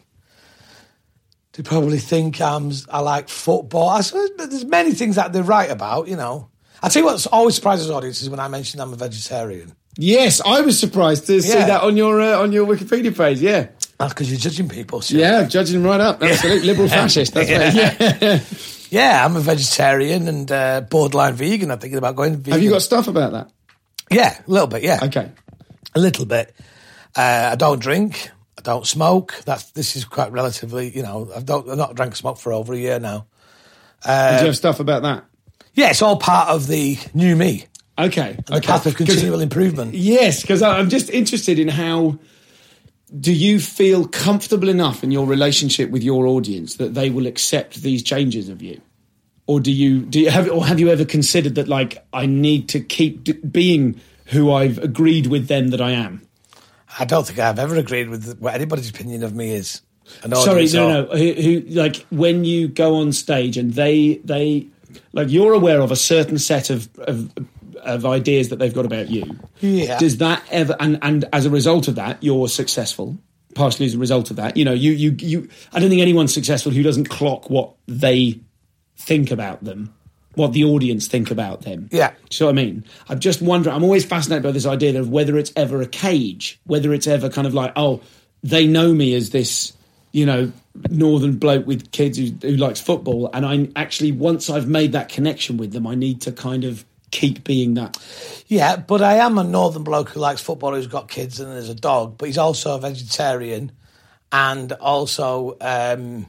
They probably think I'm, I like football. I suppose but there's many things that they write about, you know. I tell you what's always surprises audiences when I mention I'm a vegetarian. Yes, I was surprised to see Yeah. that on your uh, on your Wikipedia page. Yeah, That's because you're judging people. So. yeah, judging them right up. Absolutely, liberal fascist. That's Yeah. right. Yeah. Yeah, I'm a vegetarian and uh, borderline vegan. I'm thinking about going vegan. Have you got stuff about that? Yeah, a little bit, yeah. Okay. A little bit. Uh, I don't drink. I don't smoke. That's This is quite relatively, you know, I've, don't, I've not drank smoke for over a year now. Uh, Do you have stuff about that? Yeah, it's all part of the new me. Okay. The okay. path of 'Cause- continual improvement. Yes, because I'm just interested in how. Do you feel comfortable enough in your relationship with your audience that they will accept these changes of you, or do you do you have or have you ever considered that like I need to keep d- being who I've agreed with them that I am? I don't think I've ever agreed with what anybody's opinion of me is. An Sorry, audience no, or- no. Who, who like when you go on stage and they they like you're aware of a certain set of of, of ideas that they've got about you. Yeah. Does that ever and and as a result of that, you're successful partially as a result of that. You know, you you you. I don't think anyone's successful who doesn't clock what they think about them, what the audience think about them. Yeah. Do you know what I mean? I'm just wondering, I'm always fascinated by this idea of whether it's ever a cage, whether it's ever kind of like, oh, they know me as this, you know, northern bloke with kids who, who likes football, and I actually, once I've made that connection with them, I need to kind of keep being that. Yeah, but I am a northern bloke who likes football, who's got kids and there's a dog, but he's also a vegetarian, and also um,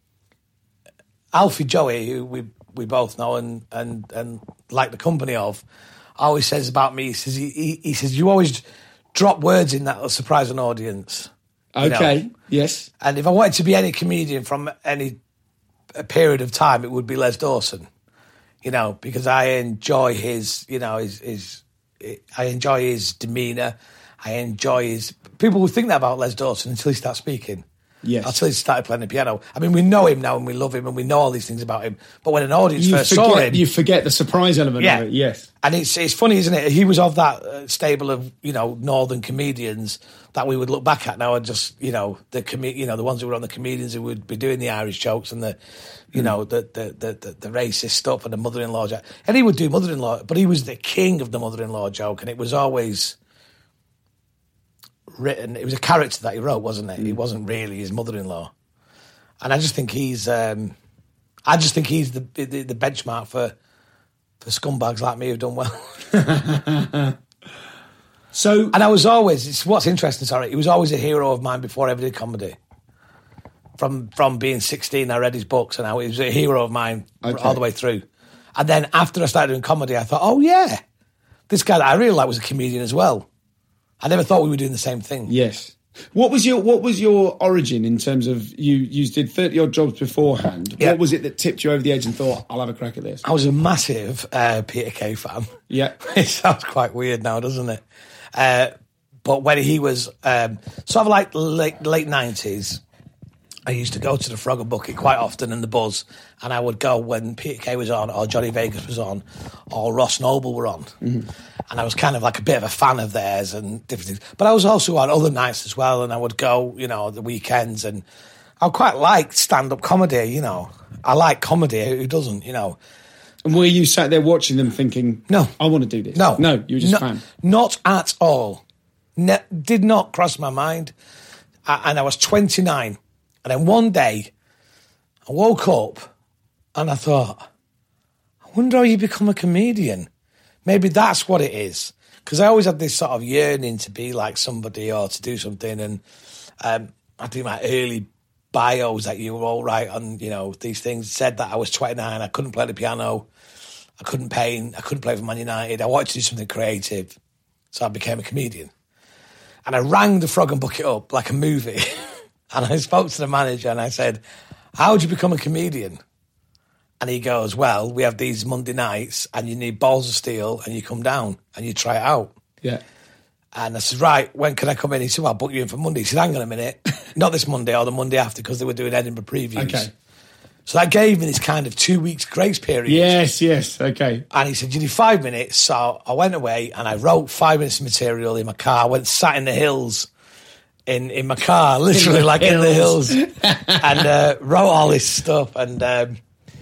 Alfie Joey, who we we both know and, and, and like the company of, always says about me, he says, he, he, he says, you always drop words in that will surprise an audience. Okay, know? Yes. And if I wanted to be any comedian from any a period of time, it would be Les Dawson, you know, because I enjoy his, you know, his, his I enjoy his demeanour. I enjoy his... People would think that about Les Dawson until he starts speaking. Yes. Until he started playing the piano. I mean, we know him now and we love him and we know all these things about him. But when an audience You first forget, saw him... you forget the surprise element Yeah. of it, yes. And it's it's funny, isn't it? He was of that uh, stable of, you know, northern comedians that we would look back at now and just, you know, the com- you know, the ones who were on the comedians who would be doing the Irish jokes and the, you mm. know, the the, the the the racist stuff and the mother-in-law joke. And he would do mother-in-law, but he was the king of the mother-in-law joke, and it was always written. It was a character that he wrote, wasn't it? Mm. It wasn't really his mother-in-law. And I just think he's, um, I just think he's the the, the benchmark for for scumbags like me who've done well. So, and I was always, it's what's interesting, sorry, he was always a hero of mine before I ever did comedy. From from being sixteen, I read his books, and I, he was a hero of mine okay. all the way through. And then after I started doing comedy, I thought, oh yeah, this guy that I really like was a comedian as well. I never thought we were doing the same thing. Yes. What was your What was your origin in terms of you? You did thirty odd jobs beforehand. Yeah. What was it that tipped you over the edge and thought, I'll have a crack at this? I was a massive uh, Peter Kay fan. Yeah, it sounds quite weird now, doesn't it? Uh, but when he was um, sort of like late late nineties, I used to go to the Frog and Bucket quite often in the Buzz, and I would go when Peter Kay was on, or Johnny Vegas was on, or Ross Noble were on. Mm-hmm. And I was kind of like a bit of a fan of theirs and different things. But I was also on other nights as well, and I would go, you know, the weekends, and I quite liked stand-up comedy, you know. I like comedy, who doesn't, you know. And were you sat there watching them thinking, no, I want to do this? No. No, you were just no, a fan? Not at all. Ne- did not cross my mind. I, and I was twenty-nine. And then one day, I woke up and I thought, I wonder how you become a comedian. Maybe that's what it is. Because I always had this sort of yearning to be like somebody or to do something. And um, I do my early bios that you were all right on, you know, these things. Said that I was twenty-nine, I couldn't play the piano, I couldn't paint, I couldn't play for Man United. I wanted to do something creative. So I became a comedian. And I rang the Frog and Bucket up like a movie. And I spoke to the manager and I said, how would you become a comedian? And he goes, well, we have these Monday nights and you need balls of steel and you come down and you try it out. Yeah. And I said, right, when can I come in? He said, well, I'll book you in for Monday. He said, hang on a minute. Not this Monday or the Monday after, because they were doing Edinburgh previews. Okay. So that gave me this kind of two weeks grace period. Yes, yes, okay. And he said, you need five minutes. So I went away and I wrote five minutes of material in my car. I went sat in the hills. In, in my car, literally like hills. in the hills, and uh, wrote all this stuff. And um,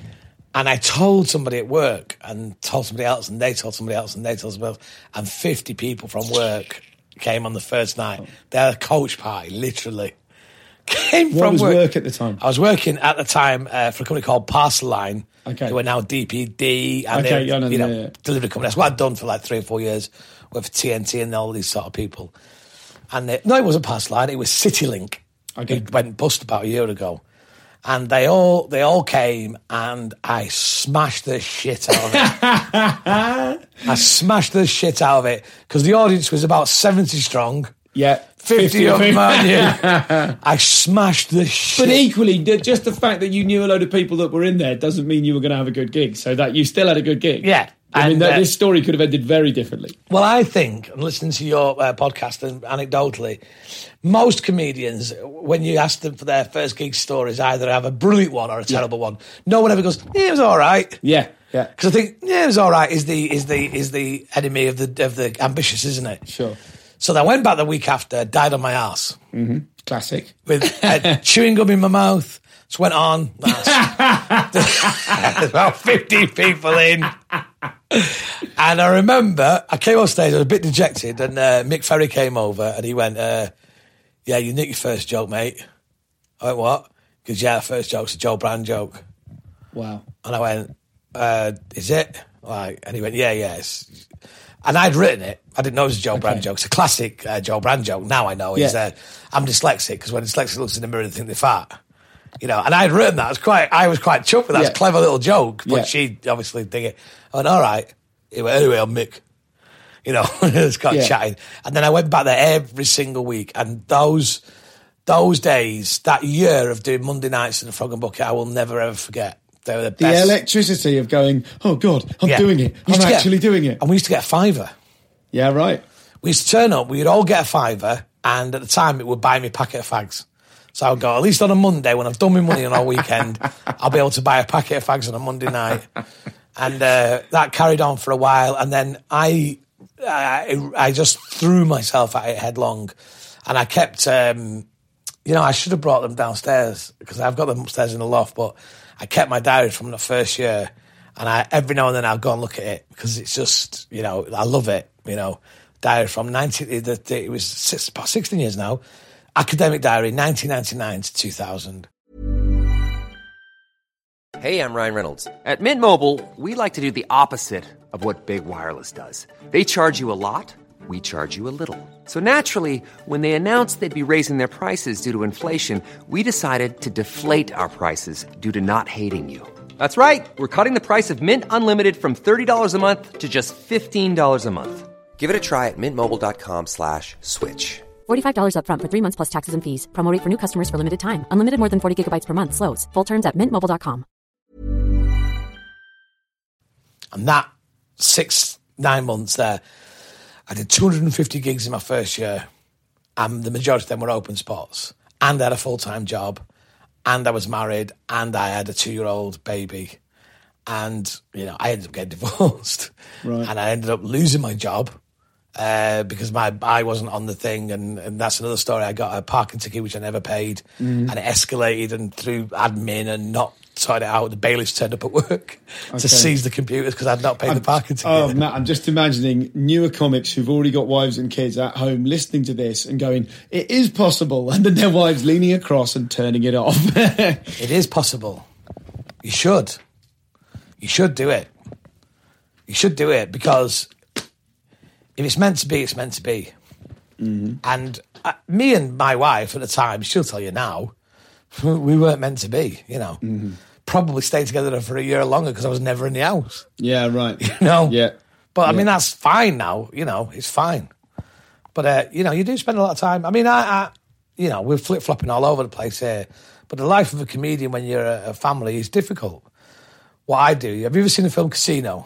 and I told somebody at work, and told somebody else, and they told somebody else, and they told somebody else. And fifty people from work came on the first night. They had a coach party, literally. Came what from was work. work at the time? I was working at the time uh, for a company called Parcel Line. Okay. Who are now D P D. And okay, they, know, you know, yeah, yeah. delivery company. That's what I'd done for like three or four years with T N T and all these sort of people. And they, no, it wasn't Parcel Line, it was CityLink. Okay. It went bust about a year ago. And they all they all came and I smashed the shit out of it. I smashed the shit out of it. Because the audience was about seventy strong. Yeah. fifty of them, man. I smashed the shit. But equally, just the fact that you knew a load of people that were in there doesn't mean you were going to have a good gig. So that you still had a good gig. Yeah. I mean, and, that, uh, this story could have ended very differently. Well, I think, and listening to your uh, podcast and anecdotally, most comedians, when you ask them for their first gig stories, either have a brilliant one or a terrible yeah. one. No one ever goes, yeah, it was all right. Yeah, yeah. Because I think, yeah, it was all right is the is the is the enemy of the of the ambitious, isn't it? Sure. So I went back the week after, died on my arse. Mm-hmm. Classic. With uh, chewing gum in my mouth. Just went on. There's about fifteen people in. And I remember I came on stage, I was a bit dejected, and uh, Mick Ferry came over and he went, uh, yeah, you nicked your first joke, mate. I went, what? Because, yeah, the first joke's a Joe Brand joke. Wow. And I went, uh, is it? Like, and he went, yeah, yeah. It's... And I'd written it. I didn't know it was a Joe okay. Brand joke. It's a classic uh, Joe Brand joke. Now I know. He's, yeah. uh, I'm dyslexic, because when dyslexic looks in the mirror, they think they fart. You know, and I'd written that. I was quite, I was quite chuffed with that. Yeah. It's a clever little joke, but yeah. she obviously did it. I went, all right. He went, anyway, I'm Mick. You know, just got yeah. chatting. And then I went back there every single week. And those those days, that year of doing Monday nights in the Frog and Bucket, I will never, ever forget. They were the best. The electricity of going, oh, God, I'm yeah. doing it. I'm actually get, doing it. And we used to get a fiver. Yeah, right. We used to turn up, we'd all get a fiver, and at the time it would buy me a packet of fags. So I would go, at least on a Monday, when I've done my money on all weekend, I'll be able to buy a packet of fags on a Monday night. And uh, that carried on for a while, and then I, I, I just threw myself at it headlong, and I kept, um, you know, I should have brought them downstairs because I've got them upstairs in the loft, but I kept my diary from the first year, and I every now and then I'll go and look at it because it's just, you know, I love it, you know, diary from nineteen, it was six, about sixteen years now, academic diary, nineteen ninety-nine to two thousand. Hey, I'm Ryan Reynolds. At Mint Mobile, we like to do the opposite of what Big Wireless does. They charge you a lot, we charge you a little. So naturally, when they announced they'd be raising their prices due to inflation, we decided to deflate our prices due to not hating you. That's right. We're cutting the price of Mint Unlimited from thirty dollars a month to just fifteen dollars a month. Give it a try at mintmobile.com slash switch. forty-five dollars up front for three months plus taxes and fees. Promo rate for new customers for limited time. Unlimited more than forty gigabytes per month. Slows full terms at mint mobile dot com. And that six, nine months there, I did two hundred fifty gigs in my first year, and the majority of them were open spots. And I had a full-time job, and I was married, and I had a two-year-old baby. And, you know, I ended up getting divorced. Right. And I ended up losing my job uh, because my I wasn't on the thing, and, and that's another story. I got a parking ticket, which I never paid, mm. and it escalated, and through admin and not sorted it out, the bailiffs turned up at work okay. to seize the computers because I'd not paid I'm, the parking ticket. Oh, Matt, I'm just imagining newer comics who've already got wives and kids at home listening to this and going, it is possible, and then their wives leaning across and turning it off. It is possible. You should. You should do it. You should do it because if it's meant to be, it's meant to be. Mm-hmm. And uh, me and my wife at the time, she'll tell you now, we weren't meant to be, you know. Mm-hmm. Probably stayed together for a year longer because I was never in the house. Yeah, right. You know? Yeah. But, I yeah. mean, that's fine now, you know, it's fine. But, uh, you know, you do spend a lot of time. I mean, I, I you know, we're flip-flopping all over the place here. But the life of a comedian when you're a, a family is difficult. What I do, have you ever seen the film Casino?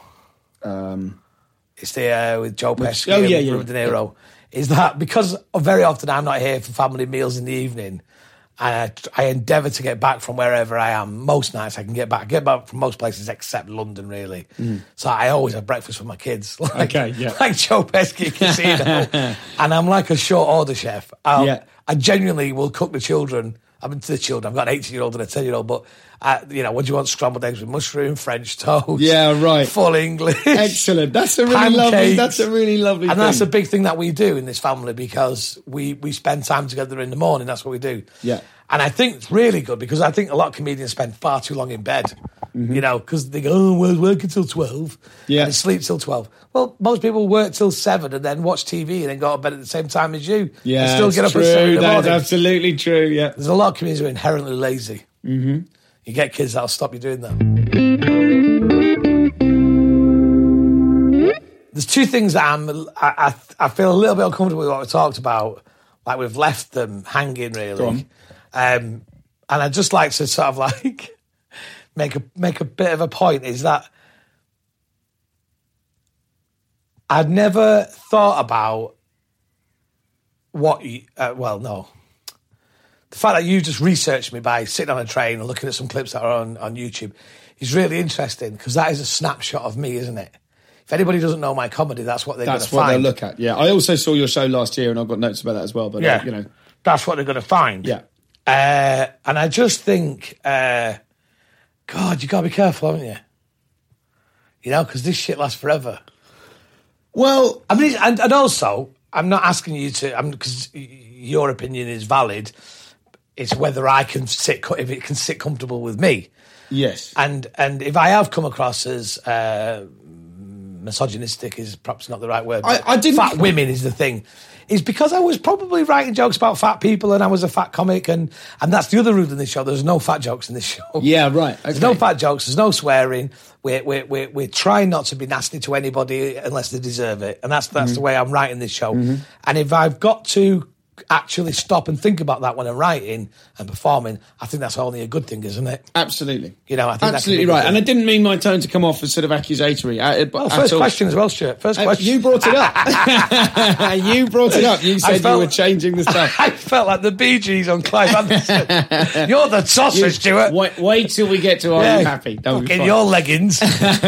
Um, it's the uh, with Joe Pesci oh, yeah, and yeah, Robert De Niro. Yeah. Is that because very often I'm not here for family meals in the evening, and I, I endeavour to get back from wherever I am. Most nights I can get back. I get back from most places except London, really. Mm. So I always have breakfast with my kids, like, okay, yeah. like Joe Pesci Casino. And I'm like a short order chef. I'll, yeah. I genuinely will cook the children. I mean, to the children. I've got an eighteen-year-old and a ten-year-old, but, uh, you know, what do you want? Scrambled eggs with mushroom, French toast. Yeah, right. Full English. Excellent. That's a really pancakes. lovely, that's a really lovely And thing. that's a big thing that we do in this family because we, we spend time together in the morning. That's what we do. Yeah. And I think it's really good because I think a lot of comedians spend far too long in bed, mm-hmm. you know, because they go, oh, we're working till twelve yeah. and sleep till twelve. Well, most people work till seven and then watch T V and then go to bed at the same time as you. Yeah, and still get up true. at seven in the That's morning. absolutely true, yeah. There's a lot of comedians who are inherently lazy. Mm-hmm. You get kids that'll stop you doing that. There's two things that I'm, I, I, I feel a little bit uncomfortable with what we talked about. Like we've left them hanging, really. Go on. Um, and I'd just like to sort of like make a make a bit of a point is that I'd never thought about what you, uh, well, no. The fact that you just researched me by sitting on a train and looking at some clips that are on, on YouTube is really interesting because that is a snapshot of me, isn't it? if anybody doesn't know my comedy, that's what they're going to That's what find. they'll look at. Yeah, I also saw your show last year, and I've got notes about that as well. But Yeah, uh, you know, that's what they're going to find. yeah, Uh, and I just think, uh, God, you got to be careful, haven't you? You know, because this shit lasts forever. well, I mean, and, and also, I'm not asking you to, because your opinion is valid. It's whether I can sit, co- if it can sit comfortable with me. yes, And and if I have come across as uh, misogynistic, is perhaps not the right word. I- I didn't- Fat women is the thing. Is because I was probably writing jokes about fat people, and I was a fat comic, and and that's the other rule in this show. There's no fat jokes in this show. yeah, right. There's okay. no fat jokes. There's no swearing. We're we're we're, we're trying not to be nasty to anybody unless they deserve it, and that's that's Mm-hmm. the way I'm writing this show. And if I've got to actually stop and think about that when I'm writing and performing, I think that's only a good thing, isn't it? Absolutely. You know, I think that can absolutely be a good right. thing. And I didn't mean my tone to come off as sort of accusatory. Uh, but Well, at first all. question as well, Stuart. First Uh, question. you brought it up. you brought it up. You said felt- you were changing the stuff. I felt like the Bee Gees on Clive Anderson. You're the tosser, You- Stuart. Wait, wait till we get to Are Yeah. You Happy? That'll be Fucking fine. your leggings.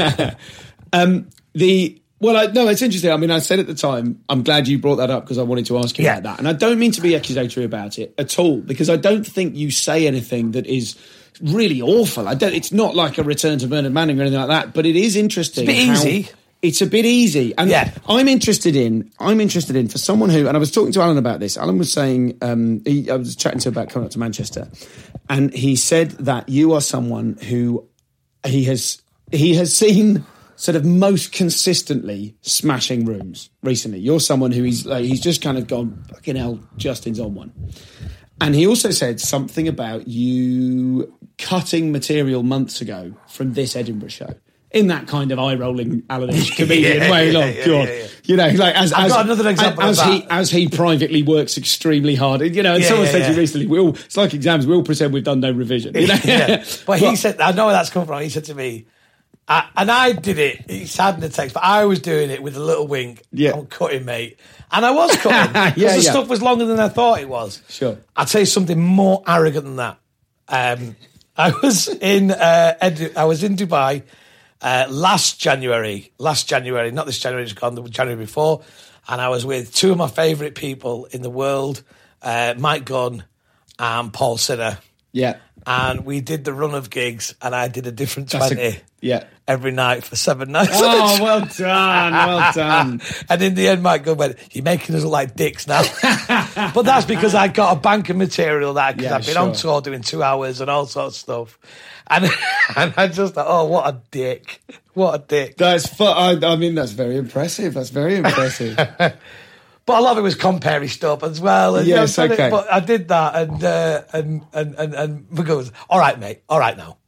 Um, the well, I, no, it's interesting. I mean, I said at the time, I'm glad you brought that up because I wanted to ask you Yeah. about that, and I don't mean to be accusatory about it at all because I don't think you say anything that is really awful. I don't. It's not like a return to Bernard Manning or anything like that, but it is interesting. It's a bit how- easy. It's a bit easy, and Yeah. I'm interested in. I'm interested in for someone who, and I was talking to Alan about this. Alan was saying, um, he, I was chatting to him about coming up to Manchester, and he said that you are someone who he has he has seen sort of most consistently smashing rooms recently. You're someone who he's like he's just kind of gone, fucking hell, Justin's on one. And he also said something about you cutting material months ago from this Edinburgh show. In that kind of eye-rolling Alan-ish comedian Yeah, way, yeah, like, yeah, God, yeah, yeah. you know, like as I've as, got another example as, of he that. as he privately works extremely hard. You know, and Yeah, someone yeah, said to yeah. me recently, "We all it's like exams. We all pretend we've done no revision." You know? Yeah. But he said, I know where that's come from. He said to me, I, and I did it. He had in the text, but I was doing it with a little wink. Yeah. I'm cutting, mate. And I was cutting. Because Yeah, the yeah. stuff was longer than I thought it was. Sure. I'll tell you something more arrogant than that. Um, I was in uh, Ed- I was in Dubai uh, last January. Last January, not this January, just gone, the January before. And I was with two of my favourite people in the world, uh, Mike Gunn and Paul Sinner. Yeah. And we did the run of gigs, and I did a different That's a- twenty yeah. every night for seven nights. Oh, well done, well done. And in the end, Mike Gunn went, "You're making us look like dicks now." But that's because I got a bank of material that because Yeah, I've been sure. on tour doing two hours and all sorts of stuff. And, and I just thought, oh, what a dick. What a dick. That's fu- I, I mean, that's very impressive. That's very impressive. But a lot of it was compare stuff as well. And, Yes, you know, okay. But I did that, and uh, and and and and Mike goes, "All right, mate. All right now."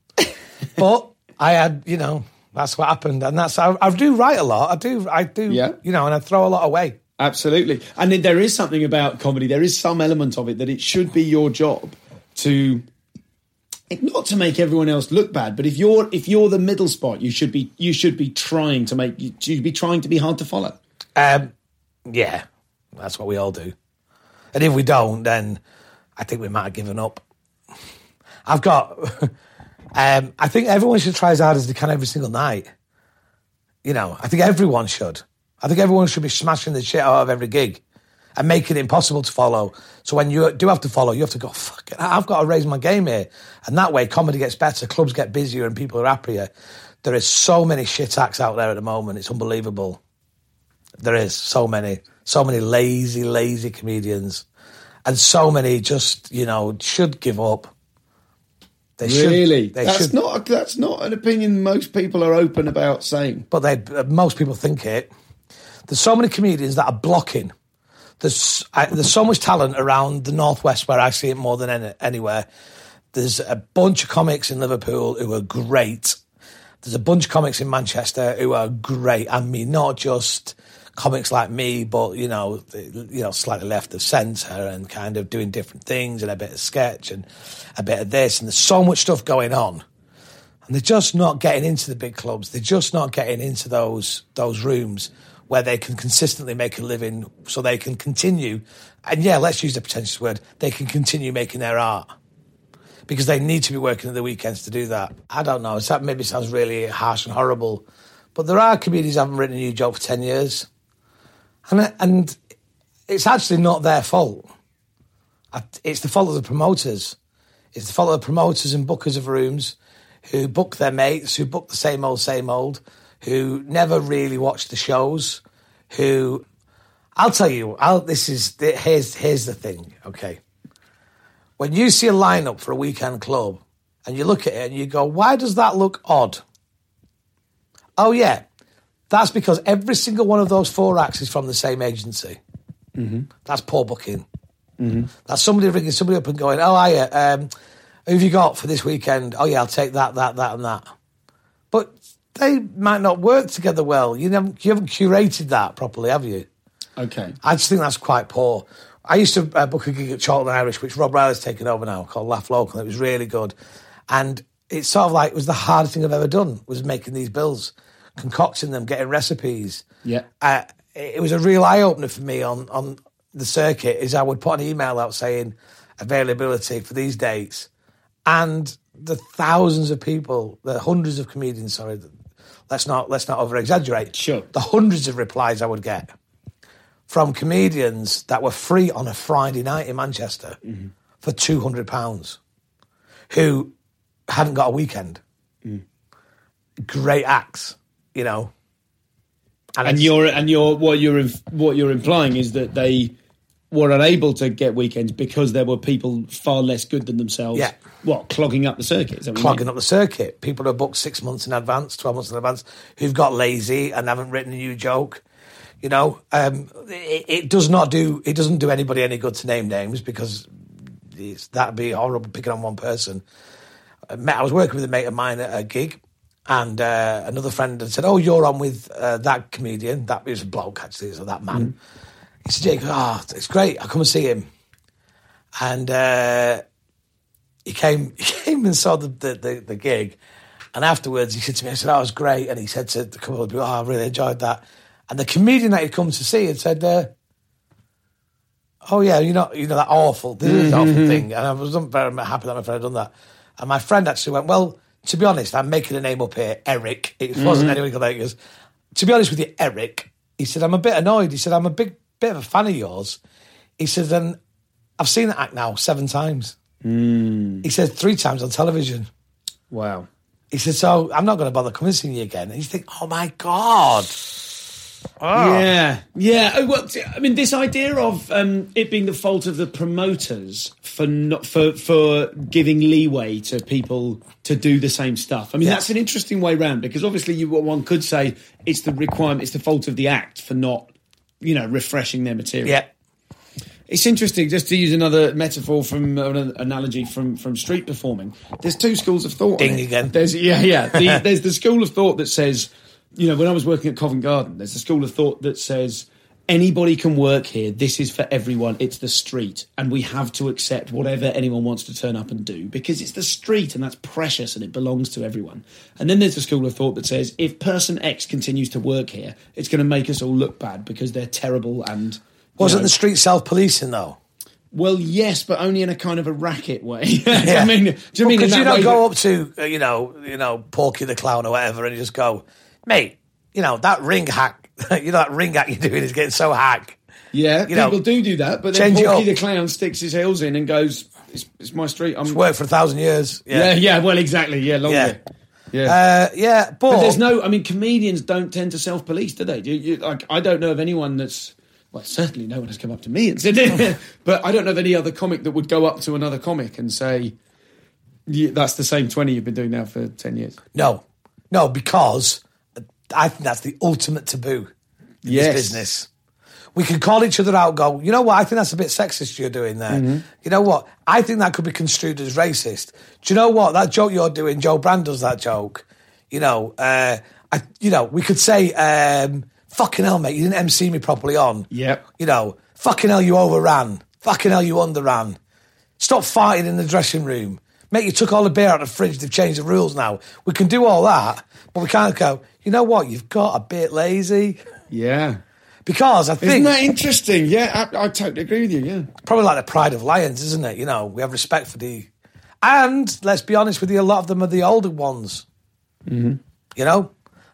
But I had, you know, that's what happened, and that's I, I do write a lot. I do, I do, Yeah. you know, and I throw a lot away. Absolutely. And then there is something about comedy, there is some element of it that it should be your job to not to make everyone else look bad, but if you're if you're the middle spot, you should be you should be trying to make you should be trying to be hard to follow. Um, yeah, that's what we all do. And if we don't, then I think we might have given up. I've got. um, I think everyone should try as hard as they can every single night. You know, I think everyone should. I think everyone should be smashing the shit out of every gig and making it impossible to follow. So when you do have to follow, you have to go, fuck it, I've got to raise my game here. And that way, comedy gets better, clubs get busier, and people are happier. There is so many shit acts out there at the moment. It's unbelievable. There is so many, so many lazy, lazy comedians. And so many just, you know, should give up. They Really? should. They that's should. not that's not an opinion most people are open about saying. But they, most people think it. There's so many comedians that are blocking. There's I, there's so much talent around the Northwest where I see it more than any, anywhere. There's a bunch of comics in Liverpool who are great. There's a bunch of comics in Manchester who are great. I mean, not just comics like me, but, you know, you know, slightly left of centre and kind of doing different things and a bit of sketch and a bit of this. And there's so much stuff going on. And they're just not getting into the big clubs. They're just not getting into those those rooms where they can consistently make a living so they can continue. And yeah, let's use the pretentious word. They can continue making their art. Because they need to be working at the weekends to do that. I don't know. That maybe sounds really harsh and horrible. But there are comedians who haven't written a new joke for ten years. And, and it's actually not their fault. It's the fault of the promoters. It's the fault of the promoters and bookers of rooms who book their mates, who book the same old, same old, who never really watch the shows, who... I'll tell you, I'll, this is... Here's, here's the thing, okay? When you see a lineup for a weekend club and you look at it and you go, why does that look odd? Oh, yeah. That's because every single one of those four acts is from the same agency. Mm-hmm. That's poor booking. Mm-hmm. That's somebody ringing somebody up and going, oh, hiya, um, who have you got for this weekend? Oh, yeah, I'll take that, that, that and that. But they might not work together well. You haven't, you haven't curated that properly, have you? Okay. I just think that's quite poor. I used to uh, book a gig at Charlton Irish, which Rob Riley's taken over now, called Laugh Local. It was really good. And it's sort of like, it was the hardest thing I've ever done, was making these bills, concocting them, getting recipes. Yeah. Uh, it was a real eye-opener for me on, on the circuit, is I would put an email out saying availability for these dates. And the thousands of people, the hundreds of comedians, sorry, let's not, let's not over-exaggerate. Sure. The hundreds of replies I would get from comedians that were free on a Friday night in Manchester mm-hmm. for two hundred pounds, who hadn't got a weekend. Mm. Great acts, you know. And, and you're and you're what you're what you're implying is that they were unable to get weekends because there were people far less good than themselves. Yeah. What, clogging up the circuit? Is that what clogging you mean? up the circuit. People who are booked six months in advance, twelve months in advance, who've got lazy and haven't written a new joke. You know, um, it, it does not do. It doesn't do anybody any good to name names, because it's, that'd be horrible picking on one person. I was working with a mate of mine at a gig, and uh, another friend had said, "Oh, you're on with uh, that comedian." That was a bloke, actually, so that man. Mm. He said, "Jake, oh, it's great. I'll come and see him." And uh, he came. He came and saw the, the, the, the gig, and afterwards he said to me, "I said, oh, it was great." And he said to the couple of people, "Oh, I really enjoyed that." And the comedian that he'd come to see had said, uh, "Oh yeah, you know, you know that awful, this is an awful thing." And I was very happy that my friend had done that. And my friend actually went, "Well, to be honest, I'm making a name up here, Eric." It wasn't mm-hmm. anyone like this. "To be honest with you, Eric," he said, "I'm a bit annoyed." He said, "I'm a big bit of a fan of yours." He said, "And I've seen that act now seven times." Mm. He said, "Three times on television." Wow. He said, "So I'm not going to bother coming to see you again." And you think, oh my God. Oh. Yeah, yeah. Oh, well, I mean, this idea of um, it being the fault of the promoters for not for for giving leeway to people to do the same stuff. I mean, yeah. that's an interesting way round, because obviously, you one could say it's the requirement, it's the fault of the act for not, you know, refreshing their material. Yeah. It's interesting, just to use another metaphor from an analogy from, from street performing. There's two schools of thought. Ding again. There's yeah, yeah. The, there's the school of thought that says, you know, when I was working at Covent Garden, there's a school of thought that says anybody can work here. This is for everyone. It's the street, and we have to accept whatever anyone wants to turn up and do, because it's the street and that's precious and it belongs to everyone. And then there's a school of thought that says if person X continues to work here, it's going to make us all look bad because they're terrible and. Wasn't know, the street self-policing though? Well, yes, but only in a kind of a racket way. yeah. I mean, do you well, mean could you not go that... up to uh, you know, you know, Porky the Clown or whatever, and you just go, "Mate, you know that ring hack, you know that ring hack you're doing is getting so hack." Yeah, you people know, do do that, but then Porky the Clown sticks his heels in and goes, "It's, it's my street. I'm it's worked for a thousand years." Yeah, yeah, yeah well, exactly. Yeah, longer. Yeah. Yeah, uh, yeah, but... but there's no. I mean, comedians don't tend to self-police, do they? Do you, like, I don't know of anyone that's. Well, certainly no one has come up to me and said it. But I don't know of any other comic that would go up to another comic and say, yeah, "That's the same twenty you've been doing now for ten years." No, no, because I think that's the ultimate taboo in yes. this business. We can call each other out. Go, you know what? I think that's a bit sexist you're doing there. Mm-hmm. You know what? I think that could be construed as racist. Do you know what? That joke you're doing, Joe Brand does that joke. You know, uh, I, you know, we could say. Um, Fucking hell, mate, you didn't M C me properly on. Yep. You know, fucking hell, you overran. Fucking hell, you underran. Stop fighting in the dressing room. Mate, you took all the beer out of the fridge. They've changed the rules now. We can do all that, but we can't go, you know what, you've got a bit lazy. Yeah. Because I think... Isn't that interesting? Yeah, I, I totally agree with you, yeah. Probably like the pride of lions, isn't it? You know, we have respect for the... And, let's be honest with you, a lot of them are the older ones. Mm-hmm. You know?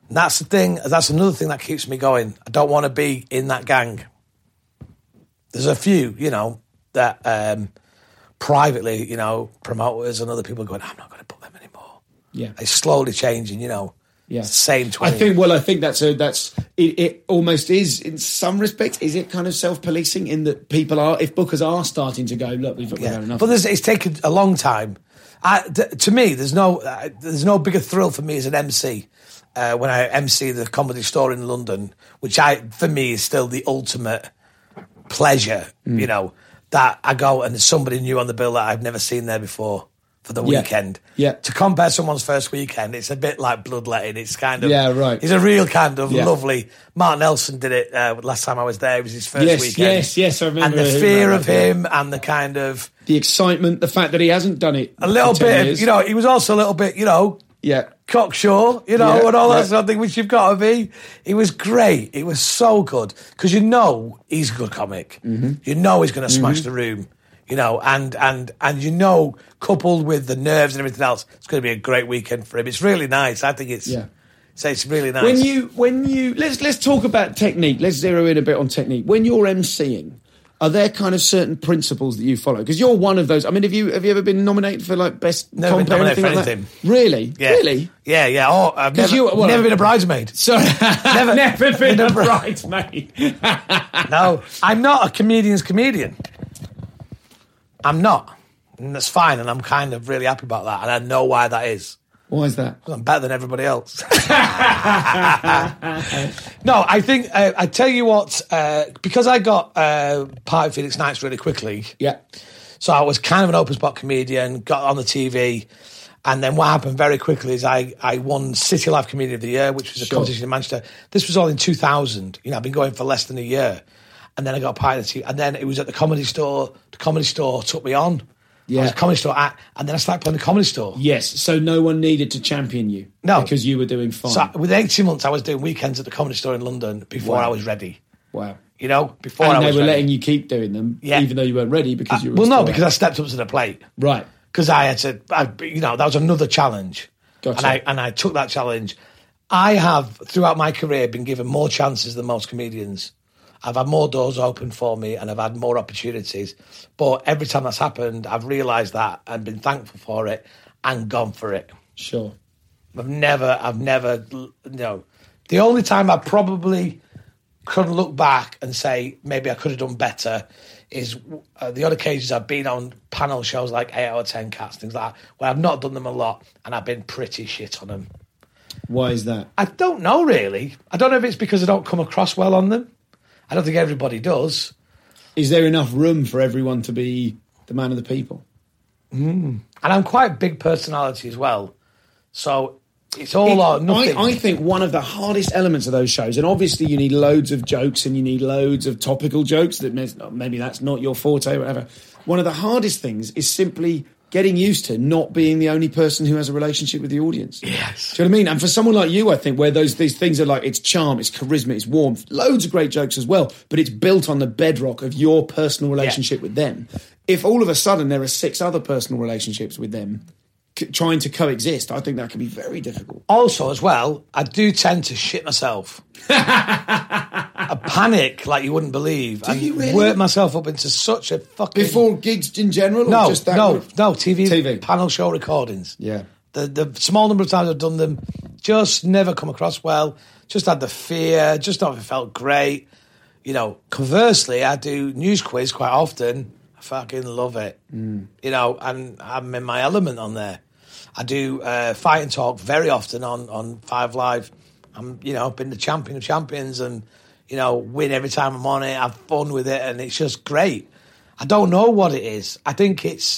And that's the thing, that's another thing that keeps me going. I don't want to be in that gang. There's a few, you know, that um, privately, you know, promoters and other people are going, I'm not going to put them anymore. Yeah. It's slowly changing, you know. Yeah. Same twenty. I think, well, I think that's a, that's, it, it almost is, in some respects, is it kind of self-policing in that people are, if bookers are starting to go, look, we've, we've yeah. had enough. But there's, it's taken a long time. I, th- to me, there's no, uh, there's no bigger thrill for me as an M C uh, when I M C the Comedy Store in London, which I, for me, is still the ultimate pleasure, mm. you know, that I go and there's somebody new on the bill that I've never seen there before. For the yeah. weekend. Yeah. To compare someone's first weekend, it's a bit like bloodletting. It's kind of... Yeah, right. He's a real kind of yeah. lovely... Mark Nelson did it uh, last time I was there. It was his first yes, weekend. Yes, yes, I remember. And the fear of him and the kind of... The excitement, the fact that he hasn't done it A little bit, of, you know, he was also a little bit, you know... Yeah. Cocksure, you know, yeah, and all yeah. that sort of thing, which you've got to be. It was great. It was so good. Because you know he's a good comic. Mm-hmm. You know he's going to smash mm-hmm. the room. You know, and, and, and you know, coupled with the nerves and everything else, it's going to be a great weekend for him. It's really nice. I think it's, yeah. so it's really nice. When you, when you, let's let's talk about technique. Let's zero in a bit on technique. When you're emceeing, are there kind of certain principles that you follow? Because you're one of those. I mean, have you have you ever been nominated for like best Never comp been or nominated anything for like anything. that? Really? Yeah. Really? Yeah, yeah. Oh, I've never, you, well, never been a bridesmaid. Sorry, never, never been a bri- bridesmaid. No, I'm not a comedian's comedian. I'm not. And that's fine, and I'm kind of really happy about that, and I know why that is. Why is that? I'm better than everybody else. No, I think, uh, I tell you what, uh, because I got uh, part of Phoenix Nights really quickly, Yeah. so I was kind of an open spot comedian, got on the T V, and then what happened very quickly is I, I won City Life Comedian of the Year, which was a Sure. competition in Manchester. This was all in two thousand. You know, I've been going for less than a year. And then I got a part of the T V, and then it was at the Comedy Store. The Comedy Store took me on. Yeah. I was a Comedy Store act, and then I started playing the Comedy Store. Yes. So no one needed to champion you. No. Because you were doing fine. So within eighteen months, I was doing weekends at the Comedy Store in London before Wow. I was ready. Wow. You know, before And I they was were ready. letting you keep doing them, Yeah. even though you weren't ready because you were. Well, no, still because I out. stepped up to the plate. Right. Because I had to, I, you know, that was another challenge. Gotcha. And I and I took that challenge. I have, throughout my career, been given more chances than most comedians. I've had more doors open for me and I've had more opportunities. But every time that's happened, I've realised that and been thankful for it and gone for it. Sure. I've never, I've never, you know, the only time I probably could look back and say maybe I could have done better is uh, the odd occasions I've been on panel shows like eight out of ten Cats, things like that, where I've not done them a lot and I've been pretty shit on them. Why is that? I don't know, really. I don't know if it's because I don't come across well on them. I don't think everybody does. Is there enough room for everyone to be the man of the people? Mm. And I'm quite a big personality as well. So it's all or nothing. I, I think one of the hardest elements of those shows, and obviously you need loads of jokes and you need loads of topical jokes, that maybe that's not your forte, whatever. One of the hardest things is simply getting used to not being the only person who has a relationship with the audience. Yes. Do you know what I mean? And for someone like you, I think, where those these things are like, it's charm, it's charisma, it's warmth, loads of great jokes as well, but it's built on the bedrock of your personal relationship yeah. with them. If all of a sudden there are six other personal relationships with them c- trying to coexist, I think that can be very difficult. Also, as well, I do tend to shit myself. I panic like you wouldn't believe. Do and you really? Work myself up into such a fucking... Before gigs in general? Or no, just that no, group? no, T V, T V panel show recordings. Yeah. The the small number of times I've done them, just never come across well. Just had the fear, just not felt great. You know, conversely, I do news quiz quite often. I fucking love it. Mm. You know, and I'm in my element on there. I do uh, fight and talk very often on, on Five Live. I'm, you know, been the champion of champions and, you know, win every time I'm on it, have fun with it, and it's just great. I don't know what it is. I think it's,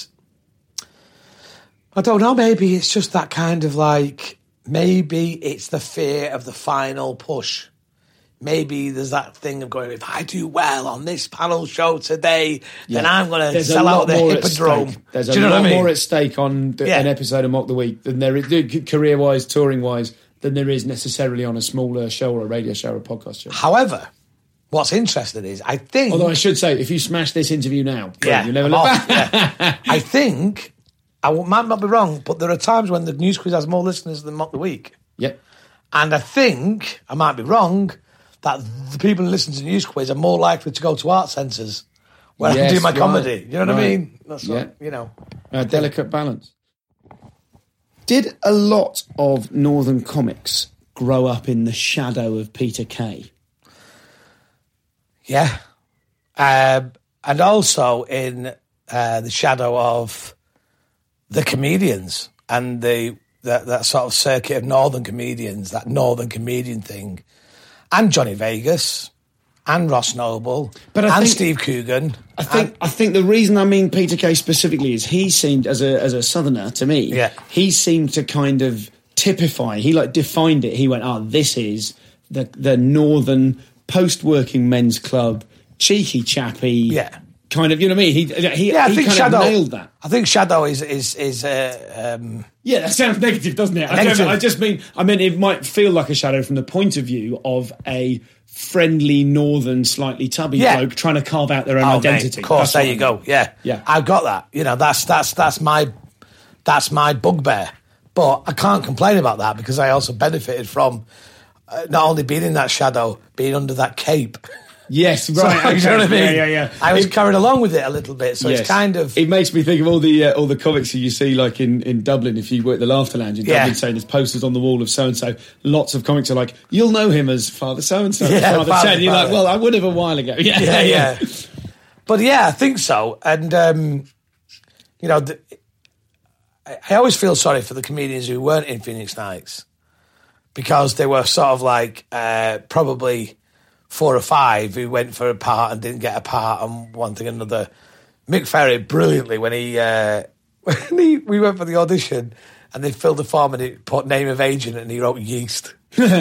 I don't know, maybe it's just that kind of like, maybe it's the fear of the final push. Maybe there's that thing of going, if I do well on this panel show today, yeah. then I'm going to sell out the Hippodrome. There's do a you know lot what I mean? more at stake on the, yeah. an episode of Mock the Week than there is, career-wise, touring-wise, than there is necessarily on a smaller show or a radio show or a podcast show. However, what's interesting is, I think... Although I should say, if you smash this interview now, yeah, you never look back. Yeah. I think, I might not be wrong, but there are times when the news quiz has more listeners than Mock the Week. Yep. And I think, I might be wrong, that the people who listen to the news quiz are more likely to go to art centres when Yes, I do my right, comedy. You know what I right. mean? That's Yeah. what, you know. A delicate balance. Did a lot of Northern comics grow up in the shadow of Peter Kay? Yeah. Um, and also in uh, the shadow of the comedians and the that, that sort of circuit of Northern comedians, that Northern comedian thing, and Johnny Vegas, and Ross Noble, But I and think- Steve Coogan. I think and- I think the reason I mean Peter Kay specifically is he seemed as a as a Southerner to me. Yeah. He seemed to kind of typify. He like defined it. He went, "Oh, this is the the Northern post-working men's club, cheeky chappy." Yeah. Kind of, you know what I mean? He he, yeah, I he think kind Shadow of nailed that. I think Shadow is is is uh, um, Yeah, that sounds negative, doesn't it? I, Negative. don't- I just mean, I mean, it might feel like a shadow from the point of view of a friendly Northern, slightly tubby Yeah. bloke trying to carve out their own oh, identity. mate, of course, That's there what you I mean. go. Yeah, Yeah. I've got that. You know, that's that's that's my that's my bugbear. But I can't complain about that because I also benefited from uh, not only being in that shadow, being under that cape. Yes, So, right. you know what I okay, mean? Yeah, yeah, yeah. I was It- carried along with it a little bit, so yes. it's kind of It makes me think of all the uh, all the comics that you see, like in, in Dublin. If you work the Laughter Lounge in Yeah. Dublin, saying there's posters on the wall of so and so. Lots of comics are like, you'll know him as Father so and so, Yeah, Father Father, Ted. You're like, Father. well, I would have a while ago. Yeah, yeah, yeah. But yeah, I think so. And um, you know, the, I, I always feel sorry for the comedians who weren't in Phoenix Nights because they were sort of like uh, probably four or five who went for a part and didn't get a part, and one thing or another. Mick Ferry brilliantly when he uh, when he we went for the audition and they filled the form and it put name of agent and he wrote yeast.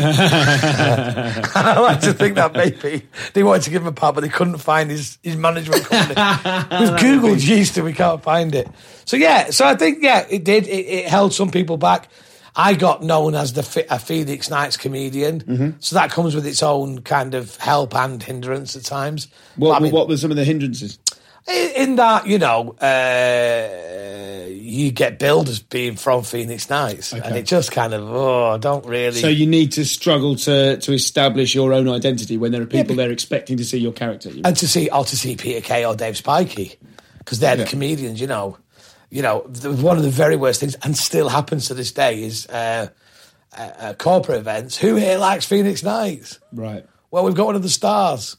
I like to think that maybe they wanted to give him a part, but they couldn't find his, his management company. We've Googled yeast and we can't find it. So yeah, so I think yeah, it did. It, it held some people back. I got known as the Ph- a Phoenix Nights comedian, Mm-hmm. so that comes with its own kind of help and hindrance at times. What, But I mean, what were some of the hindrances? in that, you know, uh, you get billed as being from Phoenix Nights, and Okay. it just kind of, oh, I don't really. So you need to struggle to to establish your own identity when there are people but- there expecting to see your character. You and to see, or to see Peter Kay or Dave Spikey, because they're Yeah. the comedians, you know. You know, the, one of the very worst things, and still happens to this day, is uh, uh, uh, corporate events. Who here likes Phoenix Nights? right. Well, we've got one of the stars.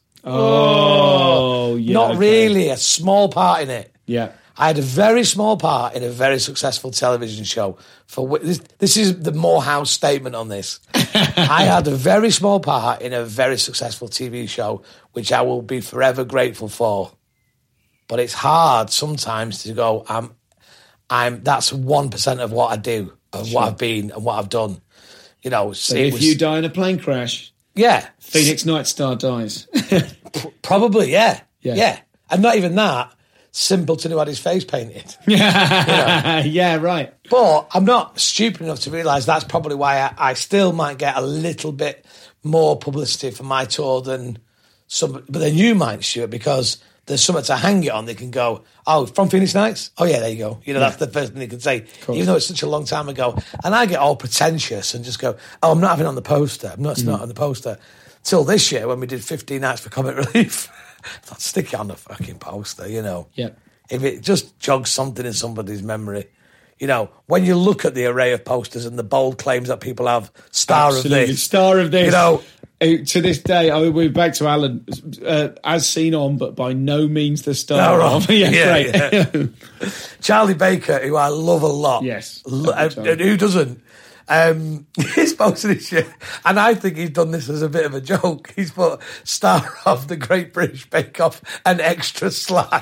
Oh, yeah. Not okay. really, a small part in it. Yeah. I had a very small part in a very successful television show. For wh- this, this is the Morehouse statement on this. I had a very small part in a very successful T V show, which I will be forever grateful for. But it's hard sometimes to go. I'm, I'm. That's one percent of what I do, of what I've been and what I've done. You know, So it if was- you die in a plane crash, yeah, Phoenix Night Star dies. probably, yeah, Yeah. yeah, and not even that. Simpleton who had his face painted. yeah, yeah, right. But I'm not stupid enough to realise that's probably why I, I still might get a little bit more publicity for my tour than some. But then you might, Stuart, because there's something to hang it on. They can go, oh, from Phoenix Nights? Oh, yeah, there you go. You know, that's the first thing they can say, even though it's such a long time ago. And I get all pretentious and just go, oh, I'm not having it on the poster. I'm not, it's not on the poster. Till this year when we did fifteen Nights for Comic Relief. I thought, stick it on the fucking poster, you know. Yeah. If it just jogs something in somebody's memory. You know, when you look at the array of posters and the bold claims that people have, star Absolutely. of this. Star of this. You know, Uh, to this day, I mean, we're back to Alan, uh, as seen on, but by no means the star No, of. right. yeah, Yeah, great. Charlie Baker, who I love a lot. Yes. Lo- Lovely and, Charlie. and who doesn't? Um, he's posted this year, and I think he's done this as a bit of a joke. He's put star of the Great British Bake Off and extra sly.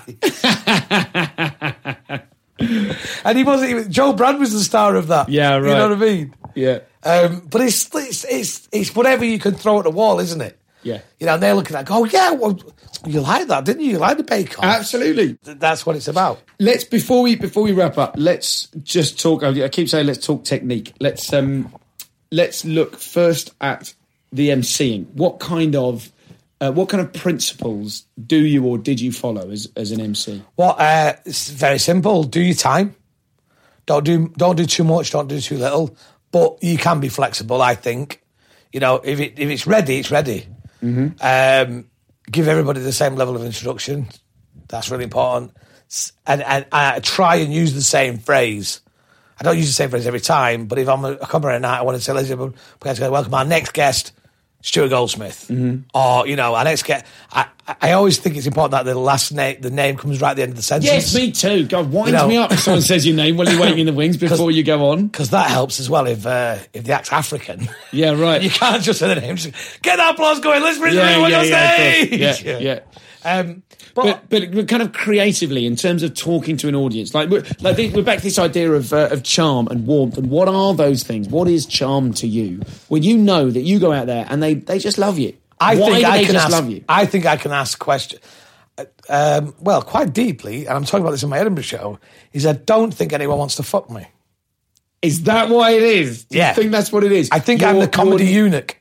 And he wasn't even, Joe Brad was the star of that. Yeah, right. You know what I mean? Yeah. Um, but it's, it's it's it's whatever you can throw at the wall, isn't it? Yeah. You know, and they're looking at, oh yeah, well, you like that, didn't you? You like the Bake Off. Absolutely. Th- That's what it's about. Let's before we before we wrap up, let's just talk. I keep saying let's talk technique. Let's um, let's look first at the emceeing. What kind of uh, what kind of principles do you or did you follow as as an M C? Well, uh, it's very simple. Do your time. Don't do don't do too much. Don't do too little. But you can be flexible, I think. You know, if it if it's ready, it's ready. Mm-hmm. Um, give everybody the same level of introduction. That's really important. And, and I try and use the same phrase. I don't use the same phrase every time, but if I'm a, a come around night, I want to say, ladies and gentlemen, we're going to welcome our next guest, Stuart Goldsmith. Mm-hmm. Or, you know, our next guest. I, I always think it's important that the last name, the name comes right at the end of the sentence. Yes, me too. God, wind you know, me up if someone says your name while you're waiting in the wings before you go on. Because that helps as well if uh, if the act's African. Yeah, right. You can't just say the name. Just, get that applause going. Let's bring yeah, everyone yeah, on yeah, stage. Yeah, yeah. yeah. Um, but, but, but kind of creatively, in terms of talking to an audience, like we're, like we're back to this idea of uh, of charm and warmth. And what are those things? What is charm to you when you know that you go out there and they, they just love you? I Why think do I they can just ask. love you? I think I can ask questions. Um, well, quite deeply, and I'm talking about this in my Edinburgh show. Is I don't think anyone wants to fuck me. Is that why it is? Do yeah, you think that's what it is? I think you're, I'm the comedy you're, eunuch.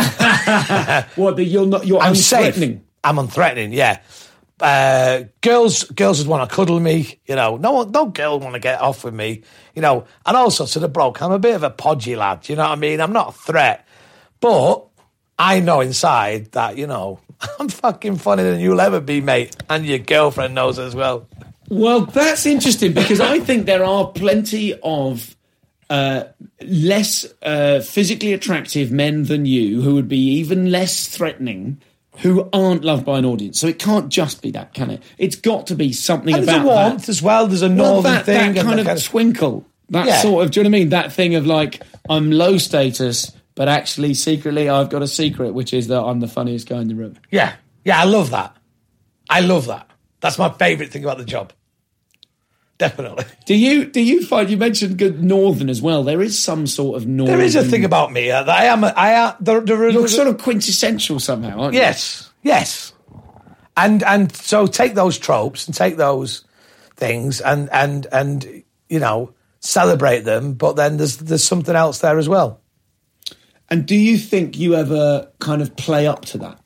What? That you're not? You're I'm unthreatening. safe. I'm unthreatening. Yeah. Uh, girls, girls would want to cuddle me. You know, no, no girl want to get off with me. You know, and also to the bloke, I'm a bit of a podgy lad. You know what I mean? I'm not a threat, but I know inside that you know I'm fucking funnier than you'll ever be, mate, and your girlfriend knows as well. Well, that's interesting because I think there are plenty of uh, less uh, physically attractive men than you who would be even less threatening, who aren't loved by an audience. So it can't just be that, can it? It's got to be something and about there's a warmth that. as well. There's a well, northern that, thing, that and kind of kind of twinkle. That yeah. sort of. Do you know what I mean? That thing of like I'm low status, but actually secretly I've got a secret, which is that I'm the funniest guy in the room. Yeah, yeah, I love that. I love that. That's my favourite thing about the job. Definitely. Do you do you find you mentioned good northern as well? There is some sort of northern. There is a thing about me uh, that I am. A, I am. There, there, You're sort of quintessential somehow, aren't you? Yes, yes. And and so take those tropes and take those things and and and you know celebrate them. But then there's there's something else there as well. And do you think you ever kind of play up to that?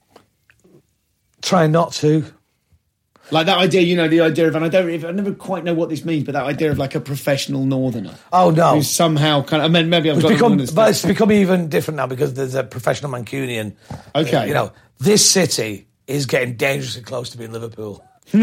Try not to. Like that idea, you know, the idea of, and I don't, I never quite know what this means, but that idea of like a professional northerner. Oh no, who's somehow kind of. I mean, maybe I've it's got become, to but it's become even different now because there's a professional Mancunian. Okay, uh, you know, this city is getting dangerously close to being Liverpool. Okay,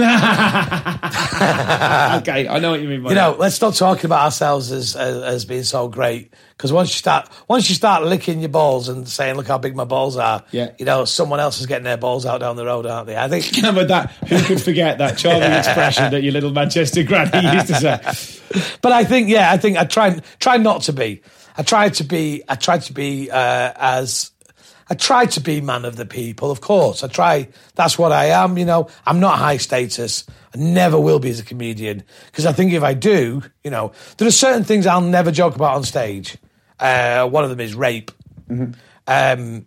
I know what you mean by you know, that. let's stop talking about ourselves as as, as being so great, because once you start once you start licking your balls and saying, "Look how big my balls are," yeah. you know, someone else is getting their balls out down the road, aren't they? I think. But that who could forget that charming expression that your little Manchester granny used to say? But I think, yeah, I think I try try not to be. I try to be. I try to be uh, as. I try to be man of the people, of course. I try. That's what I am, you know. I'm not high status. I never will be as a comedian. Because I think if I do, you know, there are certain things I'll never joke about on stage. Uh, one of them is rape. Mm-hmm. Um,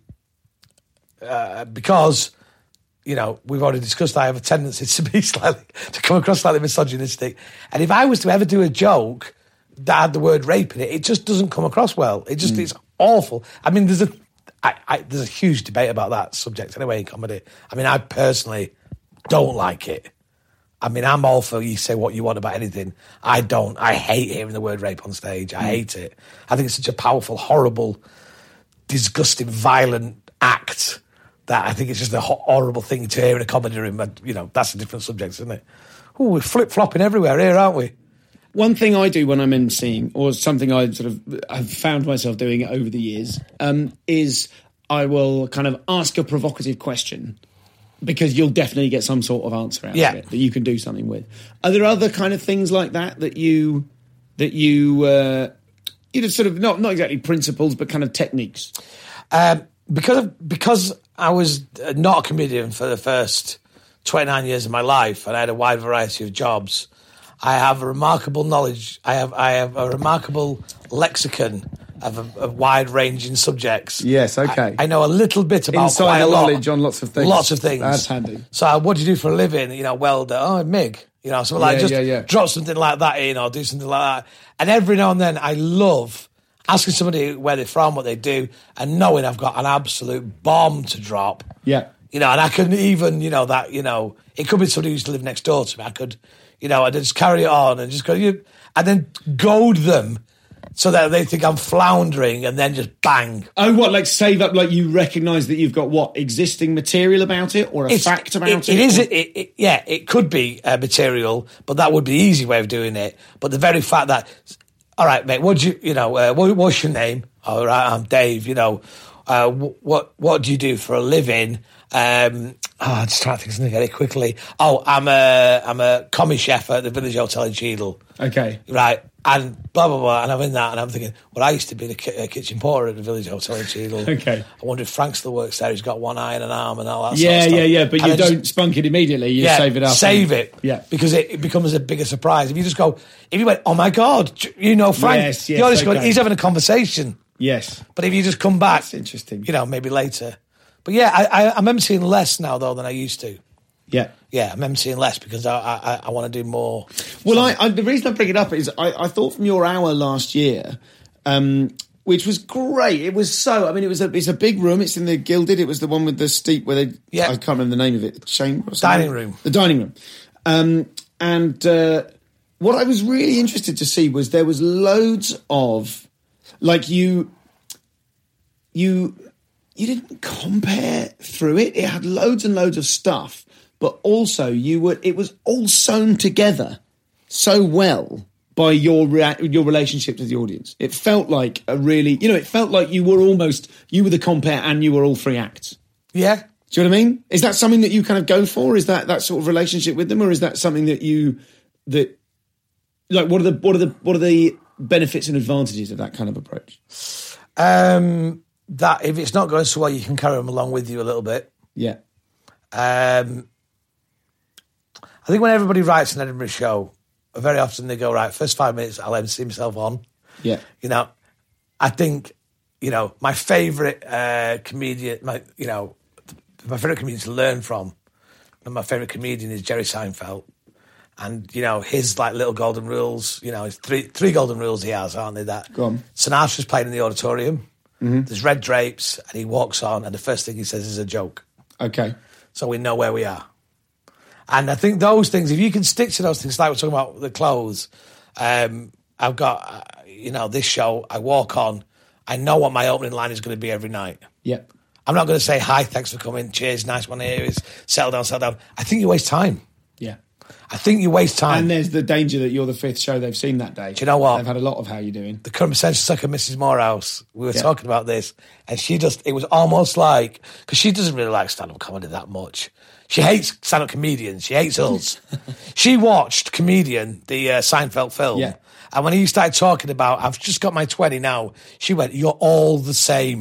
uh, because, you know, we've already discussed I have a tendency to be slightly, to come across slightly misogynistic. And if I was to ever do a joke that had the word rape in it, it just doesn't come across well. It just, mm. it's awful. I mean, there's a, I, I, there's a huge debate about that subject anyway in comedy. I mean, I personally don't like it. I mean, I'm all for you say what you want about anything. I don't. I hate hearing the word rape on stage. I mm. hate it. I think it's such a powerful, horrible, disgusting, violent act that I think it's just a horrible thing to hear in a comedy room. But, you know, that's a different subject, isn't it? Oh, we're flip-flopping everywhere here, aren't we? One thing I do when I'm emceeing, or something I sort of have found myself doing over the years, um, is I will kind of ask a provocative question because you'll definitely get some sort of answer out yeah. of it that you can do something with. Are there other kind of things like that that you that you uh, you know sort of not not exactly principles but kind of techniques? Um, because of, because I was not a comedian for the first twenty-nine years of my life, and I had a wide variety of jobs. I have a remarkable knowledge. I have I have a remarkable lexicon of a, a wide-ranging subjects. Yes, okay. I, I know a little bit about Inside quite a lot. knowledge on lots of things. Lots of things. That's handy. So, uh, what do you do for a living? You know, welder. Oh, MIG. You know, so like yeah, just yeah, yeah. drop something like that in, or do something like that. And every now and then, I love asking somebody where they're from, what they do, and knowing I've got an absolute bomb to drop. Yeah. You know, and I couldn't even, you know, that, you know, it could be somebody who used to live next door to me. I could, you know, I'd just carry it on and just go, you, and then goad them so that they think I'm floundering, and then just bang. Oh, what, like save up, like you recognise that you've got, what, existing material about it, or a It's, fact about it? it? It is, it, it, yeah, it could be uh, material, but that would be the easy way of doing it. But the very fact that, all right, mate, what do you, you know, uh, what, what's your name? All right, I'm Dave, you know, uh, what what do you do for a living? Um, oh, I'm just trying to think of something very quickly. Oh, I'm a, I'm a commie chef at the Village Hotel in Cheadle. Okay. Right. And blah, blah, blah. And I'm in that and I'm thinking, well, I used to be the ki- uh, kitchen porter at the Village Hotel in Cheadle. Okay. I wonder if Frank still works there. He's got one eye and an arm and all that Yeah, sort of stuff. yeah, yeah. But And you I don't just- spunk it immediately. You yeah, save it up. Save and- it. Yeah. Because it, it becomes a bigger surprise. If you just go, if you went, oh my God, you know, Frank, Yes, yes, you're just going, okay. he's having a conversation. Yes. But if you just come back, That's interesting. you know, maybe later. But yeah, I, I, I'm emceeing less now, though, than I used to. Yeah. Yeah, I'm emceeing less because I, I, I want to do more. Well, I, I, the reason I bring it up is I, I thought from your hour last year, um, which was great. It was so. I mean, it was a it's a big room. It's in the Gilded. It was the one with the steep where they. Yeah. I can't remember the name of it. Chamber. Or something? Dining room. The dining room. Um, and uh, what I was really interested to see was there was loads of, like you, you, you didn't compare through it. It had loads and loads of stuff. But also, you were. It was all sewn together so well by your rea- your relationship to the audience. It felt like a really, you know, it felt like you were almost you were the compare and you were all three acts. Yeah. Do you know what I mean? Is that something that you kind of go for? Is that that sort of relationship with them, or is that something that you that like? What are the what are the what are the benefits and advantages of that kind of approach? Um, that if it's not going so well, you can carry them along with you a little bit. Yeah. Um, I think when everybody writes an Edinburgh show, very often they go, right, first five minutes, I'll M C myself on. Yeah. You know, I think, you know, my favourite uh, comedian, my you know, my favourite comedian to learn from, and my favourite comedian is Jerry Seinfeld. And, you know, his, like, little golden rules, you know, his three three golden rules he has, aren't they? That Go on. Sinatra's playing in the auditorium, mm-hmm. There's red drapes, and he walks on, and the first thing he says is a joke. Okay. So we know where we are. And I think those things, if you can stick to those things, like we're talking about the clothes, um, I've got, uh, you know, this show, I walk on, I know what my opening line is going to be every night. Yeah. I'm not going to say, hi, thanks for coming, cheers, nice one here, is settle down, settle down. I think you waste time. Yeah. I think you waste time. And there's the danger that you're the fifth show they've seen that day. Do you know what? They've had a lot of how you doing. The current essential sucker, Missus Morehouse, we were Yeah. talking about this, and she just, it was almost like, because she doesn't really like stand-up comedy that much. She hates stand-up comedians. She hates us. She watched Comedian, the uh, Seinfeld film. Yeah. And when he started talking about, I've just got my twenty now, she went, you're all the same.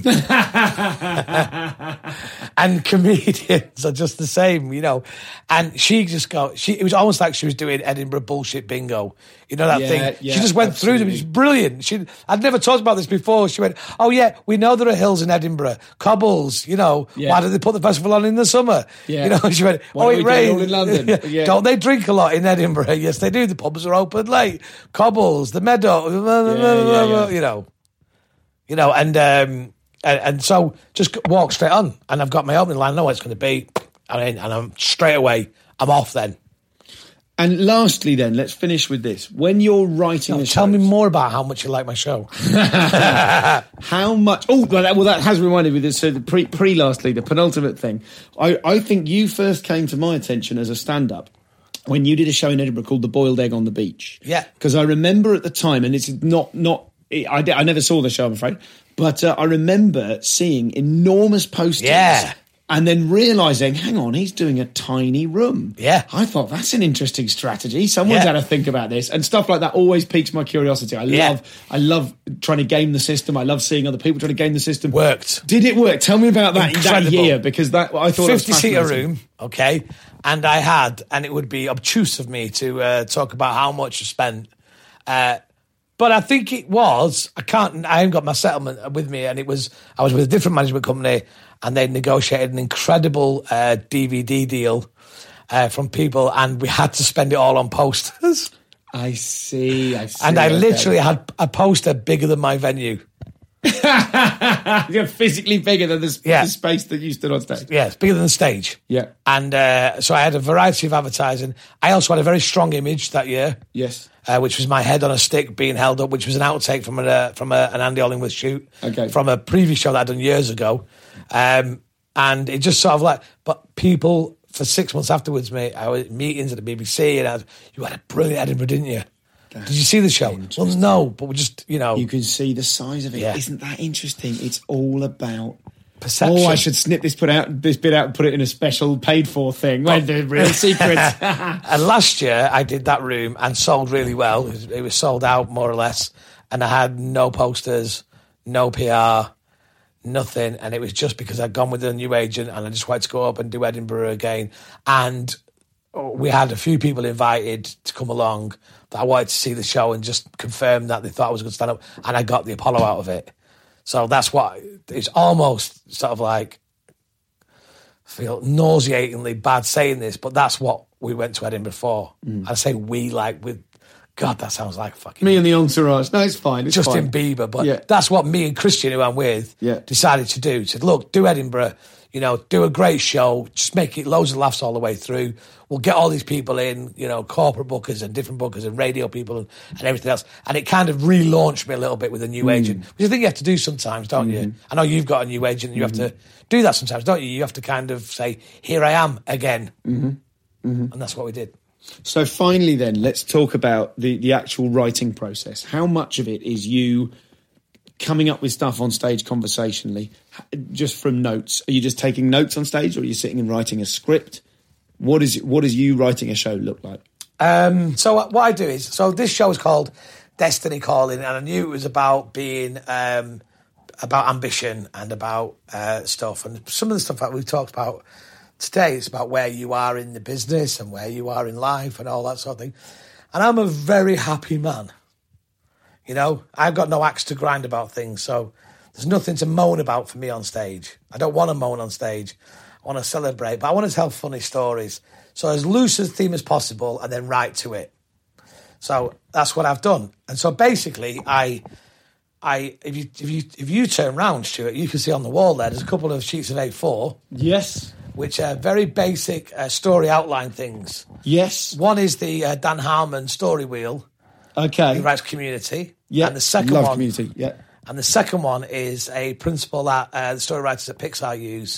And comedians are just the same, you know. And she just got, she, it was almost like she was doing Edinburgh bullshit bingo. You know that Yeah, thing? yeah, she just went through them. absolutely. It's brilliant. She, I'd never talked about this before. She went, oh yeah, we know there are hills in Edinburgh. Cobbles, you know. Yeah. Why did they put the festival on in the summer? Yeah. You know, she went, Why oh, don't it we do it all rains. in London? Yeah. Yeah. Don't they drink a lot in Edinburgh? Yes, they do. The pubs are open late. Cobbles, the meadow, yeah, yeah. you know. You know, and, um, and and so just walk straight on. And I've got my opening line, I know what it's going to be. I mean, and I'm straight away, I'm off then. And lastly, then, let's finish with this. When you're writing No, the tell shows, me more about how much you like my show. how much? Oh, well, that, well, that has reminded me. This, so the pre, pre, lastly, the penultimate thing. I, I think you first came to my attention as a stand-up when you did a show in Edinburgh called The Boiled Egg on the Beach. Yeah. Because I remember at the time, and it's not not. It, I, I never saw the show, I'm afraid, but uh, I remember seeing enormous posters. Yeah. And then realising, hang on, he's doing a tiny room. Yeah. I thought, that's an interesting strategy. Someone's Yeah. had to think about this. And stuff like that always piques my curiosity. I Yeah. love I love trying to game the system. I love seeing other people trying to game the system. Worked. Did it work? Tell me about that, that Incredible. year, because that I thought fifty-seater it was fascinating. room, okay? And I had, and it would be obtuse of me to uh, talk about how much I spent. Uh, but I think it was, I can't, I haven't got my settlement with me, and it was, I was with a different management company, and they negotiated an incredible uh, D V D deal uh, from people, and we had to spend it all on posters. I see, I see. And I okay. literally had a poster bigger than my venue. You're physically bigger than the, Yeah. the space that you stood on stage. Yeah, it's bigger than the stage. Yeah. And uh, so I had a variety of advertising. I also had a very strong image that year. Yes. Uh, which was my head on a stick being held up, which was an outtake from, a, uh, from a, an Andy Hollingworth shoot. Okay. From a previous show that I'd done years ago. Um, and it just sort of like, but people for six months afterwards, mate, I was at meetings at the B B C and I was, you had a brilliant Edinburgh, didn't you? Did you see the show? Well, no, but we just, you know. You can see the size of it. Yeah. Isn't that interesting? It's all about perception. Oh, I should snip this put out this bit out and put it in a special paid for thing. Where the real secrets. And last year I did that room and sold really well. It was, it was sold out more or less, and I had no posters, no P R, nothing, and it was just because I'd gone with a new agent and I just wanted to go up and do Edinburgh again. And we had a few people invited to come along that I wanted to see the show and just confirm that they thought I was going to stand up, and I got the Apollo out of it. So that's what it's almost sort of like, I feel nauseatingly bad saying this, but that's what we went to Edinburgh for. Mm. I say we like with, God, that sounds like fucking me and the entourage. No, it's fine. It's Justin fine. Bieber, but yeah. that's what me and Christian, who I'm with, yeah. decided to do. Said, look, do Edinburgh, you know, do a great show, just make it loads of laughs all the way through. We'll get all these people in, you know, corporate bookers and different bookers and radio people and, and everything else. And it kind of relaunched me a little bit with a new mm. agent, which I think you have to do sometimes, don't mm-hmm. you? I know you've got a new agent and you mm-hmm. have to do that sometimes, don't you? You have to kind of say, here I am again. Mm-hmm. Mm-hmm. And that's what we did. So finally then, let's talk about the, the actual writing process. How much of it is you coming up with stuff on stage conversationally, just from notes? Are you just taking notes on stage, or are you sitting and writing a script? What is what does you writing a show look like? Um, so what I do is, so this show is called Destiny Calling, and I knew it was about being, um, about ambition and about uh, stuff. And some of the stuff that we've talked about today is about where you are in the business and where you are in life and all that sort of thing. And I'm a very happy man. You know, I've got no axe to grind about things, so there's nothing to moan about for me on stage. I don't want to moan on stage. I want to celebrate, but I want to tell funny stories. So as loose a theme as possible and then write to it. So that's what I've done. And so basically, I, I, if you if you if you turn round, Stuart, you can see on the wall there, there's a couple of sheets of A four. Yes. Which are very basic uh, story outline things. Yes. One is the uh, Dan Harmon story wheel. Okay. He writes Community. Yeah. And the second Love one, Community. Yeah. And the second one is a principle that uh, the story writers at Pixar use.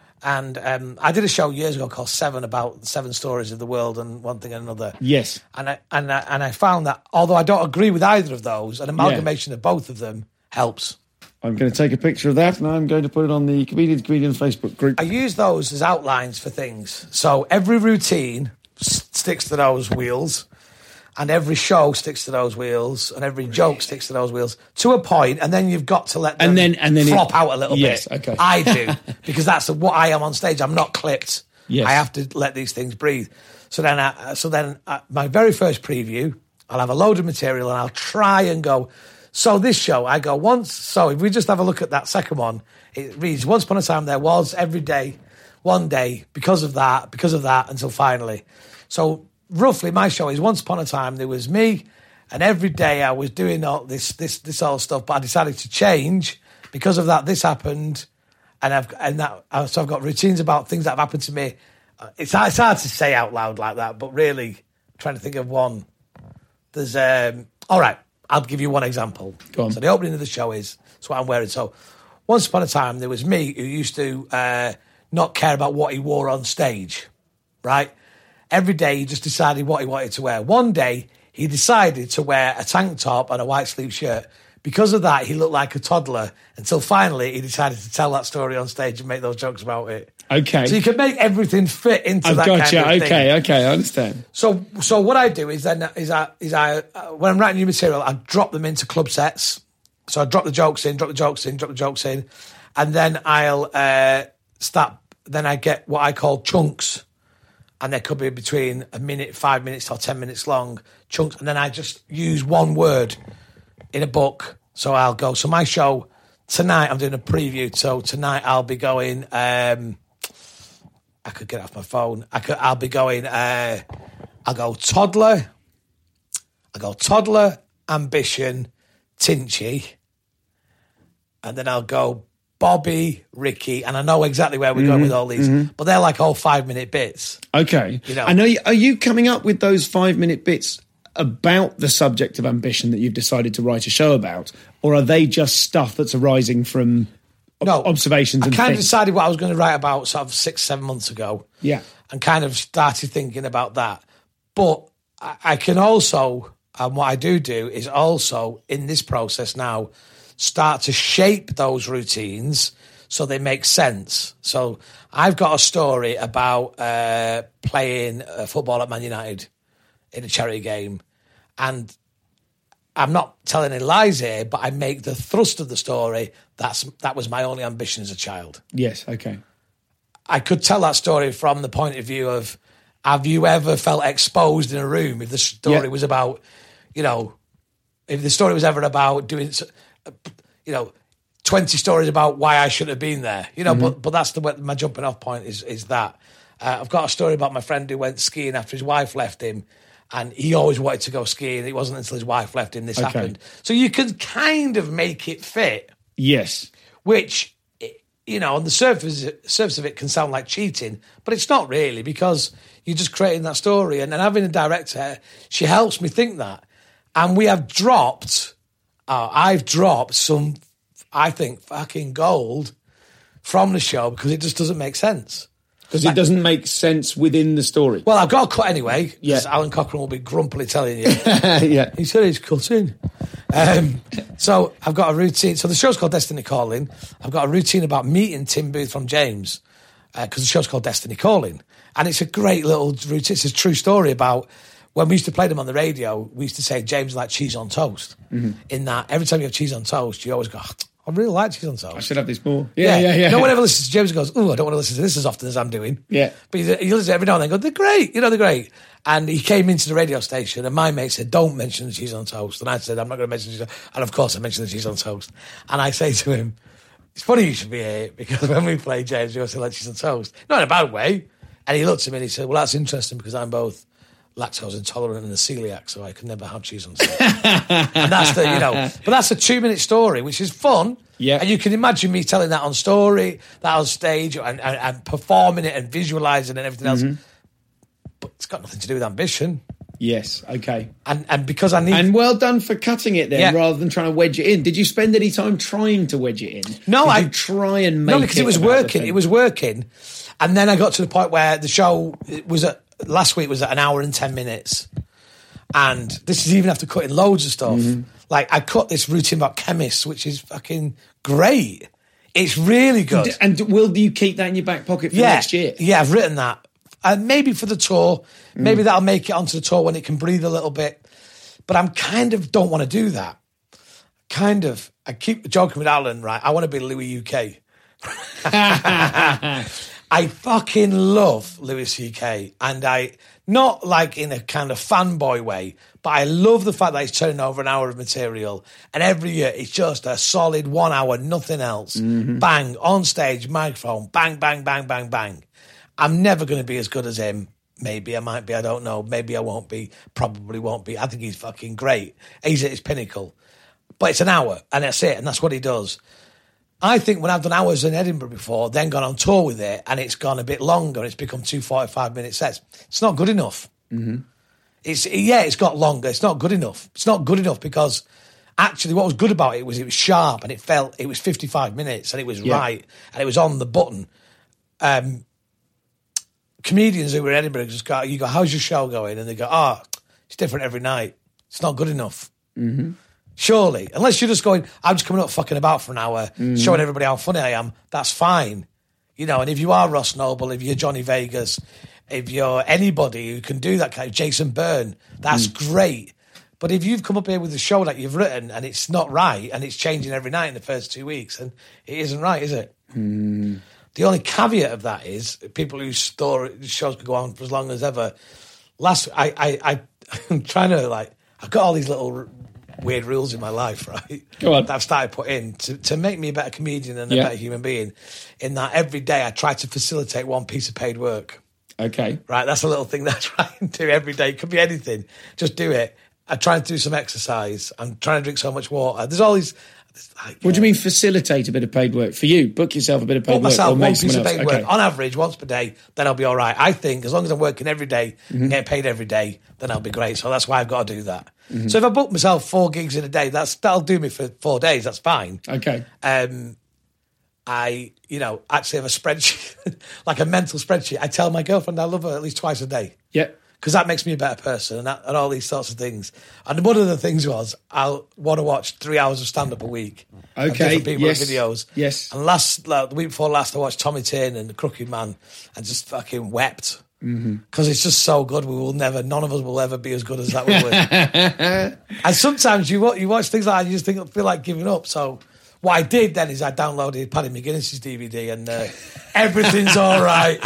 And um, I did a show years ago called Seven, about seven stories of the world and one thing and another. Yes. And I and I, and I found that although I don't agree with either of those, an amalgamation yeah. of both of them helps. I'm going to take a picture of that and I'm going to put it on the Comedians Comedians Facebook group. I use those as outlines for things. So every routine s- sticks to those wheels, and every show sticks to those wheels, and every joke sticks to those wheels to a point, and then you've got to let them and then, and then flop it, out a little yes, bit. Okay. I do, because that's what I am on stage. I'm not clipped. Yes. I have to let these things breathe. So then, I, so then I, my very first preview, I'll have a load of material, and I'll try and go, so this show, I go once, so if we just have a look at that second one, it reads, once upon a time there was, every day, one day, because of that, because of that, until finally. So roughly my show is once upon a time there was me, and every day I was doing all this this this all stuff, but I decided to change because of that. This happened, and I've and that so I've got routines about things that have happened to me. It's it's hard to say out loud like that, but really I'm trying to think of one. There's um all right. I'll give you one example. Go on. So the opening of the show is that's what I'm wearing. So once upon a time there was me who used to uh, not care about what he wore on stage, right? Every day he just decided what he wanted to wear. One day he decided to wear a tank top and a white sleeve shirt. Because of that, he looked like a toddler until finally he decided to tell that story on stage and make those jokes about it. Okay. So you can make everything fit into I've that got kind you. of thing. Okay, okay, I understand. So, so what I do is then is I is I uh, when I'm writing new material, I drop them into club sets. So I drop the jokes in, drop the jokes in, drop the jokes in, and then I'll uh, start. Then I get what I call chunks, and they could be between a minute, five minutes, or ten minutes long chunks, and then I just use one word in a book. So I'll go. So my show tonight, I'm doing a preview. So tonight I'll be going. Um, I could get off my phone. I could. I'll be going. Uh, I'll go toddler. I'll go toddler, ambition, Tinchy, and then I'll go Bobby, Ricky, and I know exactly where we're Mm-hmm, going with all these, mm-hmm. but they're like all five-minute bits. Okay. You know? And are you, are you coming up with those five-minute bits about the subject of ambition that you've decided to write a show about, or are they just stuff that's arising from no, observations and I kind things? of decided what I was going to write about sort of six, seven months ago. Yeah. And kind of started thinking about that. But I, I can also, and what I do do is also, in this process now, start to shape those routines so they make sense. So I've got a story about uh, playing uh, football at Man United in a charity game. And I'm not telling any lies here, but I make the thrust of the story. That's that was my only ambition as a child. Yes, okay. I could tell that story from the point of view of, have you ever felt exposed in a room if the story Yeah. was about, you know, if the story was ever about doing, you know, twenty stories about why I should have been there, you know, mm-hmm. but but that's the my jumping off point is is that. Uh, I've got a story about my friend who went skiing after his wife left him, and he always wanted to go skiing. It wasn't until his wife left him this okay. happened. So you can kind of make it fit. Yes. Which, you know, on the surface surface of it can sound like cheating, but it's not really, because you're just creating that story. And then having a director, she helps me think that. And we have dropped, uh, I've dropped some, I think, fucking gold from the show because it just doesn't make sense. Because like, it doesn't make sense within the story. Well, I've got to cut anyway, because yeah. Alan Cochrane will be grumpily telling you. yeah. He said he's cutting. Um, so I've got a routine. So the show's called Destiny Calling. I've got a routine about meeting Tim Booth from James, because uh, the show's called Destiny Calling. And it's a great little routine. It's a true story about when we used to play them on the radio, we used to say James is like cheese on toast. Mm-hmm. In that, every time you have cheese on toast, you always go, oh, I really like cheese on toast. I should have this more. Yeah, yeah, yeah. yeah. No one ever listens to James and goes, oh, I don't want to listen to this as often as I'm doing. Yeah. But you, you listen every now and then and go, they're great. You know, they're great. And he came into the radio station and my mate said, don't mention the cheese on toast. And I said, I'm not going to mention the cheese on toast. And of course I mentioned the cheese on toast. And I say to him, it's funny you should be here because when we play James, you also like cheese on toast. Not in a bad way. And he looked at me and he said, well, that's interesting because I'm both lactose intolerant and a celiac, so I could never have cheese on toast. And that's the, you know, but that's a two minute story, which is fun. Yeah. And you can imagine me telling that on story, that on stage, and, and, and performing it and visualising and everything else. Mm-hmm. But it's got nothing to do with ambition. Yes, okay. And and because I need... And well done for cutting it then, yeah. rather than trying to wedge it in. Did you spend any time trying to wedge it in? No, Did I... you try and make No, because it it was working. It was working. And then I got to the point where the show was at... Last week was at an hour and ten minutes. And this is even after cutting loads of stuff. Mm-hmm. Like, I cut this routine about chemists, which is fucking great. It's really good. And, and will you keep that in your back pocket for yeah, next year? Yeah, I've written that. And uh, maybe for the tour. Mm. Maybe that'll make it onto the tour when it can breathe a little bit. But I'm kind of don't want to do that. Kind of. I keep joking with Alan, right? I want to be Louis U K. I fucking love Louis C K. And I, not like in a kind of fanboy way, but I love the fact that he's turning over an hour of material. And every year it's just a solid one hour, nothing else. Mm-hmm. Bang, on stage, microphone, bang, bang, bang, bang, bang. I'm never going to be as good as him. Maybe I might be, I don't know. Maybe I won't be, probably won't be. I think he's fucking great. He's at his pinnacle. But it's an hour, and that's it, and that's what he does. I think when I've done hours in Edinburgh before, then gone on tour with it, and it's gone a bit longer, it's become two forty-five minute sets, it's not good enough. Mm-hmm. It's yeah, it's got longer, it's not good enough. It's not good enough because actually what was good about it was it was sharp, and it felt, it was fifty-five minutes, and it was yeah. right, and it was on the button. Um, comedians who were in Edinburgh just go, you go, how's your show going? And they go, oh, it's different every night. It's not good enough. Mm-hmm. Surely, unless you're just going, I'm just coming up fucking about for an hour, mm-hmm. showing everybody how funny I am, that's fine. You know, and if you are Ross Noble, if you're Johnny Vegas, if you're anybody who can do that kind of Jason Byrne, that's mm. great. But if you've come up here with a show that you've written and it's not right and it's changing every night in the first two weeks, and it isn't right, is it? Mm. The only caveat of that is people whose story shows could go on for as long as ever. Last, I, I, I, I'm trying to like, I've got all these little weird rules in my life, right? Go on. That I've started put in to, to make me a better comedian and a yeah. better human being. In that every day I try to facilitate one piece of paid work. Okay. Right, that's a little thing that I try and do every day. It could be anything. Just do it. I try and do some exercise. I'm trying to drink so much water. There's all these Like, what do you mean facilitate a bit of paid work? For you, book yourself a bit of paid book work myself or one make piece someone of else. paid Okay. work on average once per day, then I'll be all right. I think as long as I'm working every day Mm-hmm. and getting paid every day, then I'll be great. So that's why I've got to do that. Mm-hmm. So if I book myself four gigs in a day, that's that'll do me for four days. That's fine. Okay. Um, I, you know, actually have a spreadsheet, like a mental spreadsheet. I tell my girlfriend I love her at least twice a day. Yeah. Because that makes me a better person and, that, and all these sorts of things. And one of the things was I'll want to watch three hours of stand-up a week. of Okay, different people yes, videos. yes. And last, like, the week before last, I watched Tommy Tiernan and The Crooked Man and just fucking wept. Because mm-hmm. it's just so good. We will never, none of us will ever be as good as that we were. And sometimes you watch, you watch things like that and you just think, feel like giving up. So what I did then is I downloaded Paddy McGuinness's D V D and uh, everything's all right.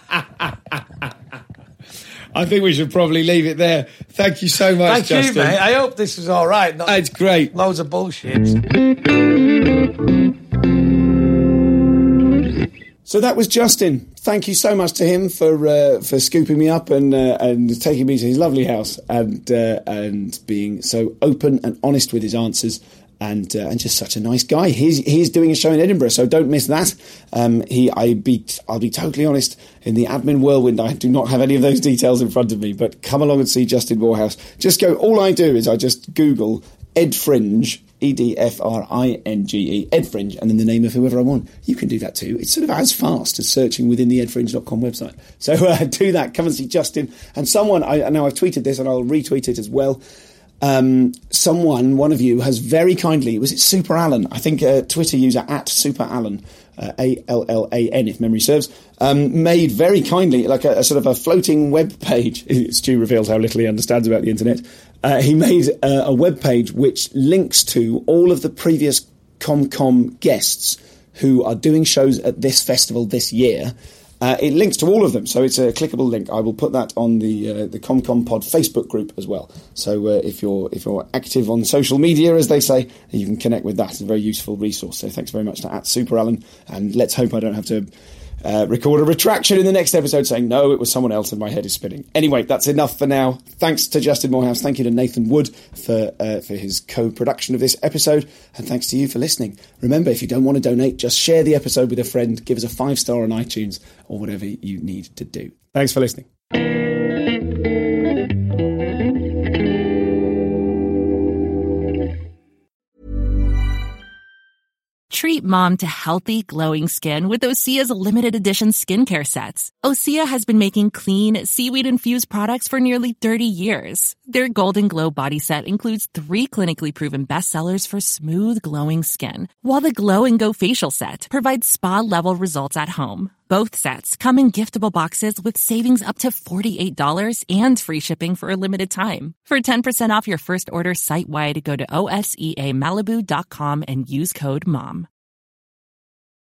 I think we should probably leave it there. Thank you so much, Thank Justin. you, mate. I hope this is all right. Not It's great. loads of bullshit. So that was Justin. Thank you so much to him for uh, for scooping me up and uh, and taking me to his lovely house and uh, and being so open and honest with his answers. And uh, and just such a nice guy. He's he's doing a show in Edinburgh, so don't miss that. Um, he I be I'll be totally honest. In the admin whirlwind, I do not have any of those details in front of me. But come along and see Justin Moorhouse. Just go. All I do is I just Google Ed Fringe, E D F R I N G E, Ed Fringe, and then the name of whoever I want. You can do that too. It's sort of as fast as searching within the ed fringe dot com website. So uh, do that. Come and see Justin. And someone I, I know I've tweeted this, and I'll retweet it as well. Um, someone, one of you, has very kindly, was it Super Alan? I think uh, Twitter user at Super Alan, uh, A L L A N if memory serves, um, made very kindly like a, a sort of a floating web page. Stu reveals how little he understands about the internet. Uh, he made uh, a web page which links to all of the previous ComCom guests who are doing shows at this festival this year. Uh, it links to all of them, so it's a clickable link. I will put that on the uh, the ComCom Pod Facebook group as well. So uh, if you're if you're active on social media, as they say, you can connect with that. It's a very useful resource. So thanks very much to at Super Alan, and let's hope I don't have to uh, record a retraction in the next episode saying no, it was someone else and my head is spinning. Anyway, that's enough for now. Thanks to Justin Moorhouse. Thank you to Nathan Wood for uh, for his co-production of this episode, and thanks to you for listening. Remember, if you don't want to donate, just share the episode with a friend, give us a five star on iTunes, or whatever you need to do. Thanks for listening. Treat mom to healthy, glowing skin with Osea's limited edition skincare sets. Osea has been making clean, seaweed-infused products for nearly thirty years. Their Golden Glow body set includes three clinically proven bestsellers for smooth, glowing skin, while the Glow and Go facial set provides spa-level results at home. Both sets come in giftable boxes with savings up to forty-eight dollars and free shipping for a limited time. For ten percent off your first order site-wide, go to O S E A Malibu dot com and use code MOM.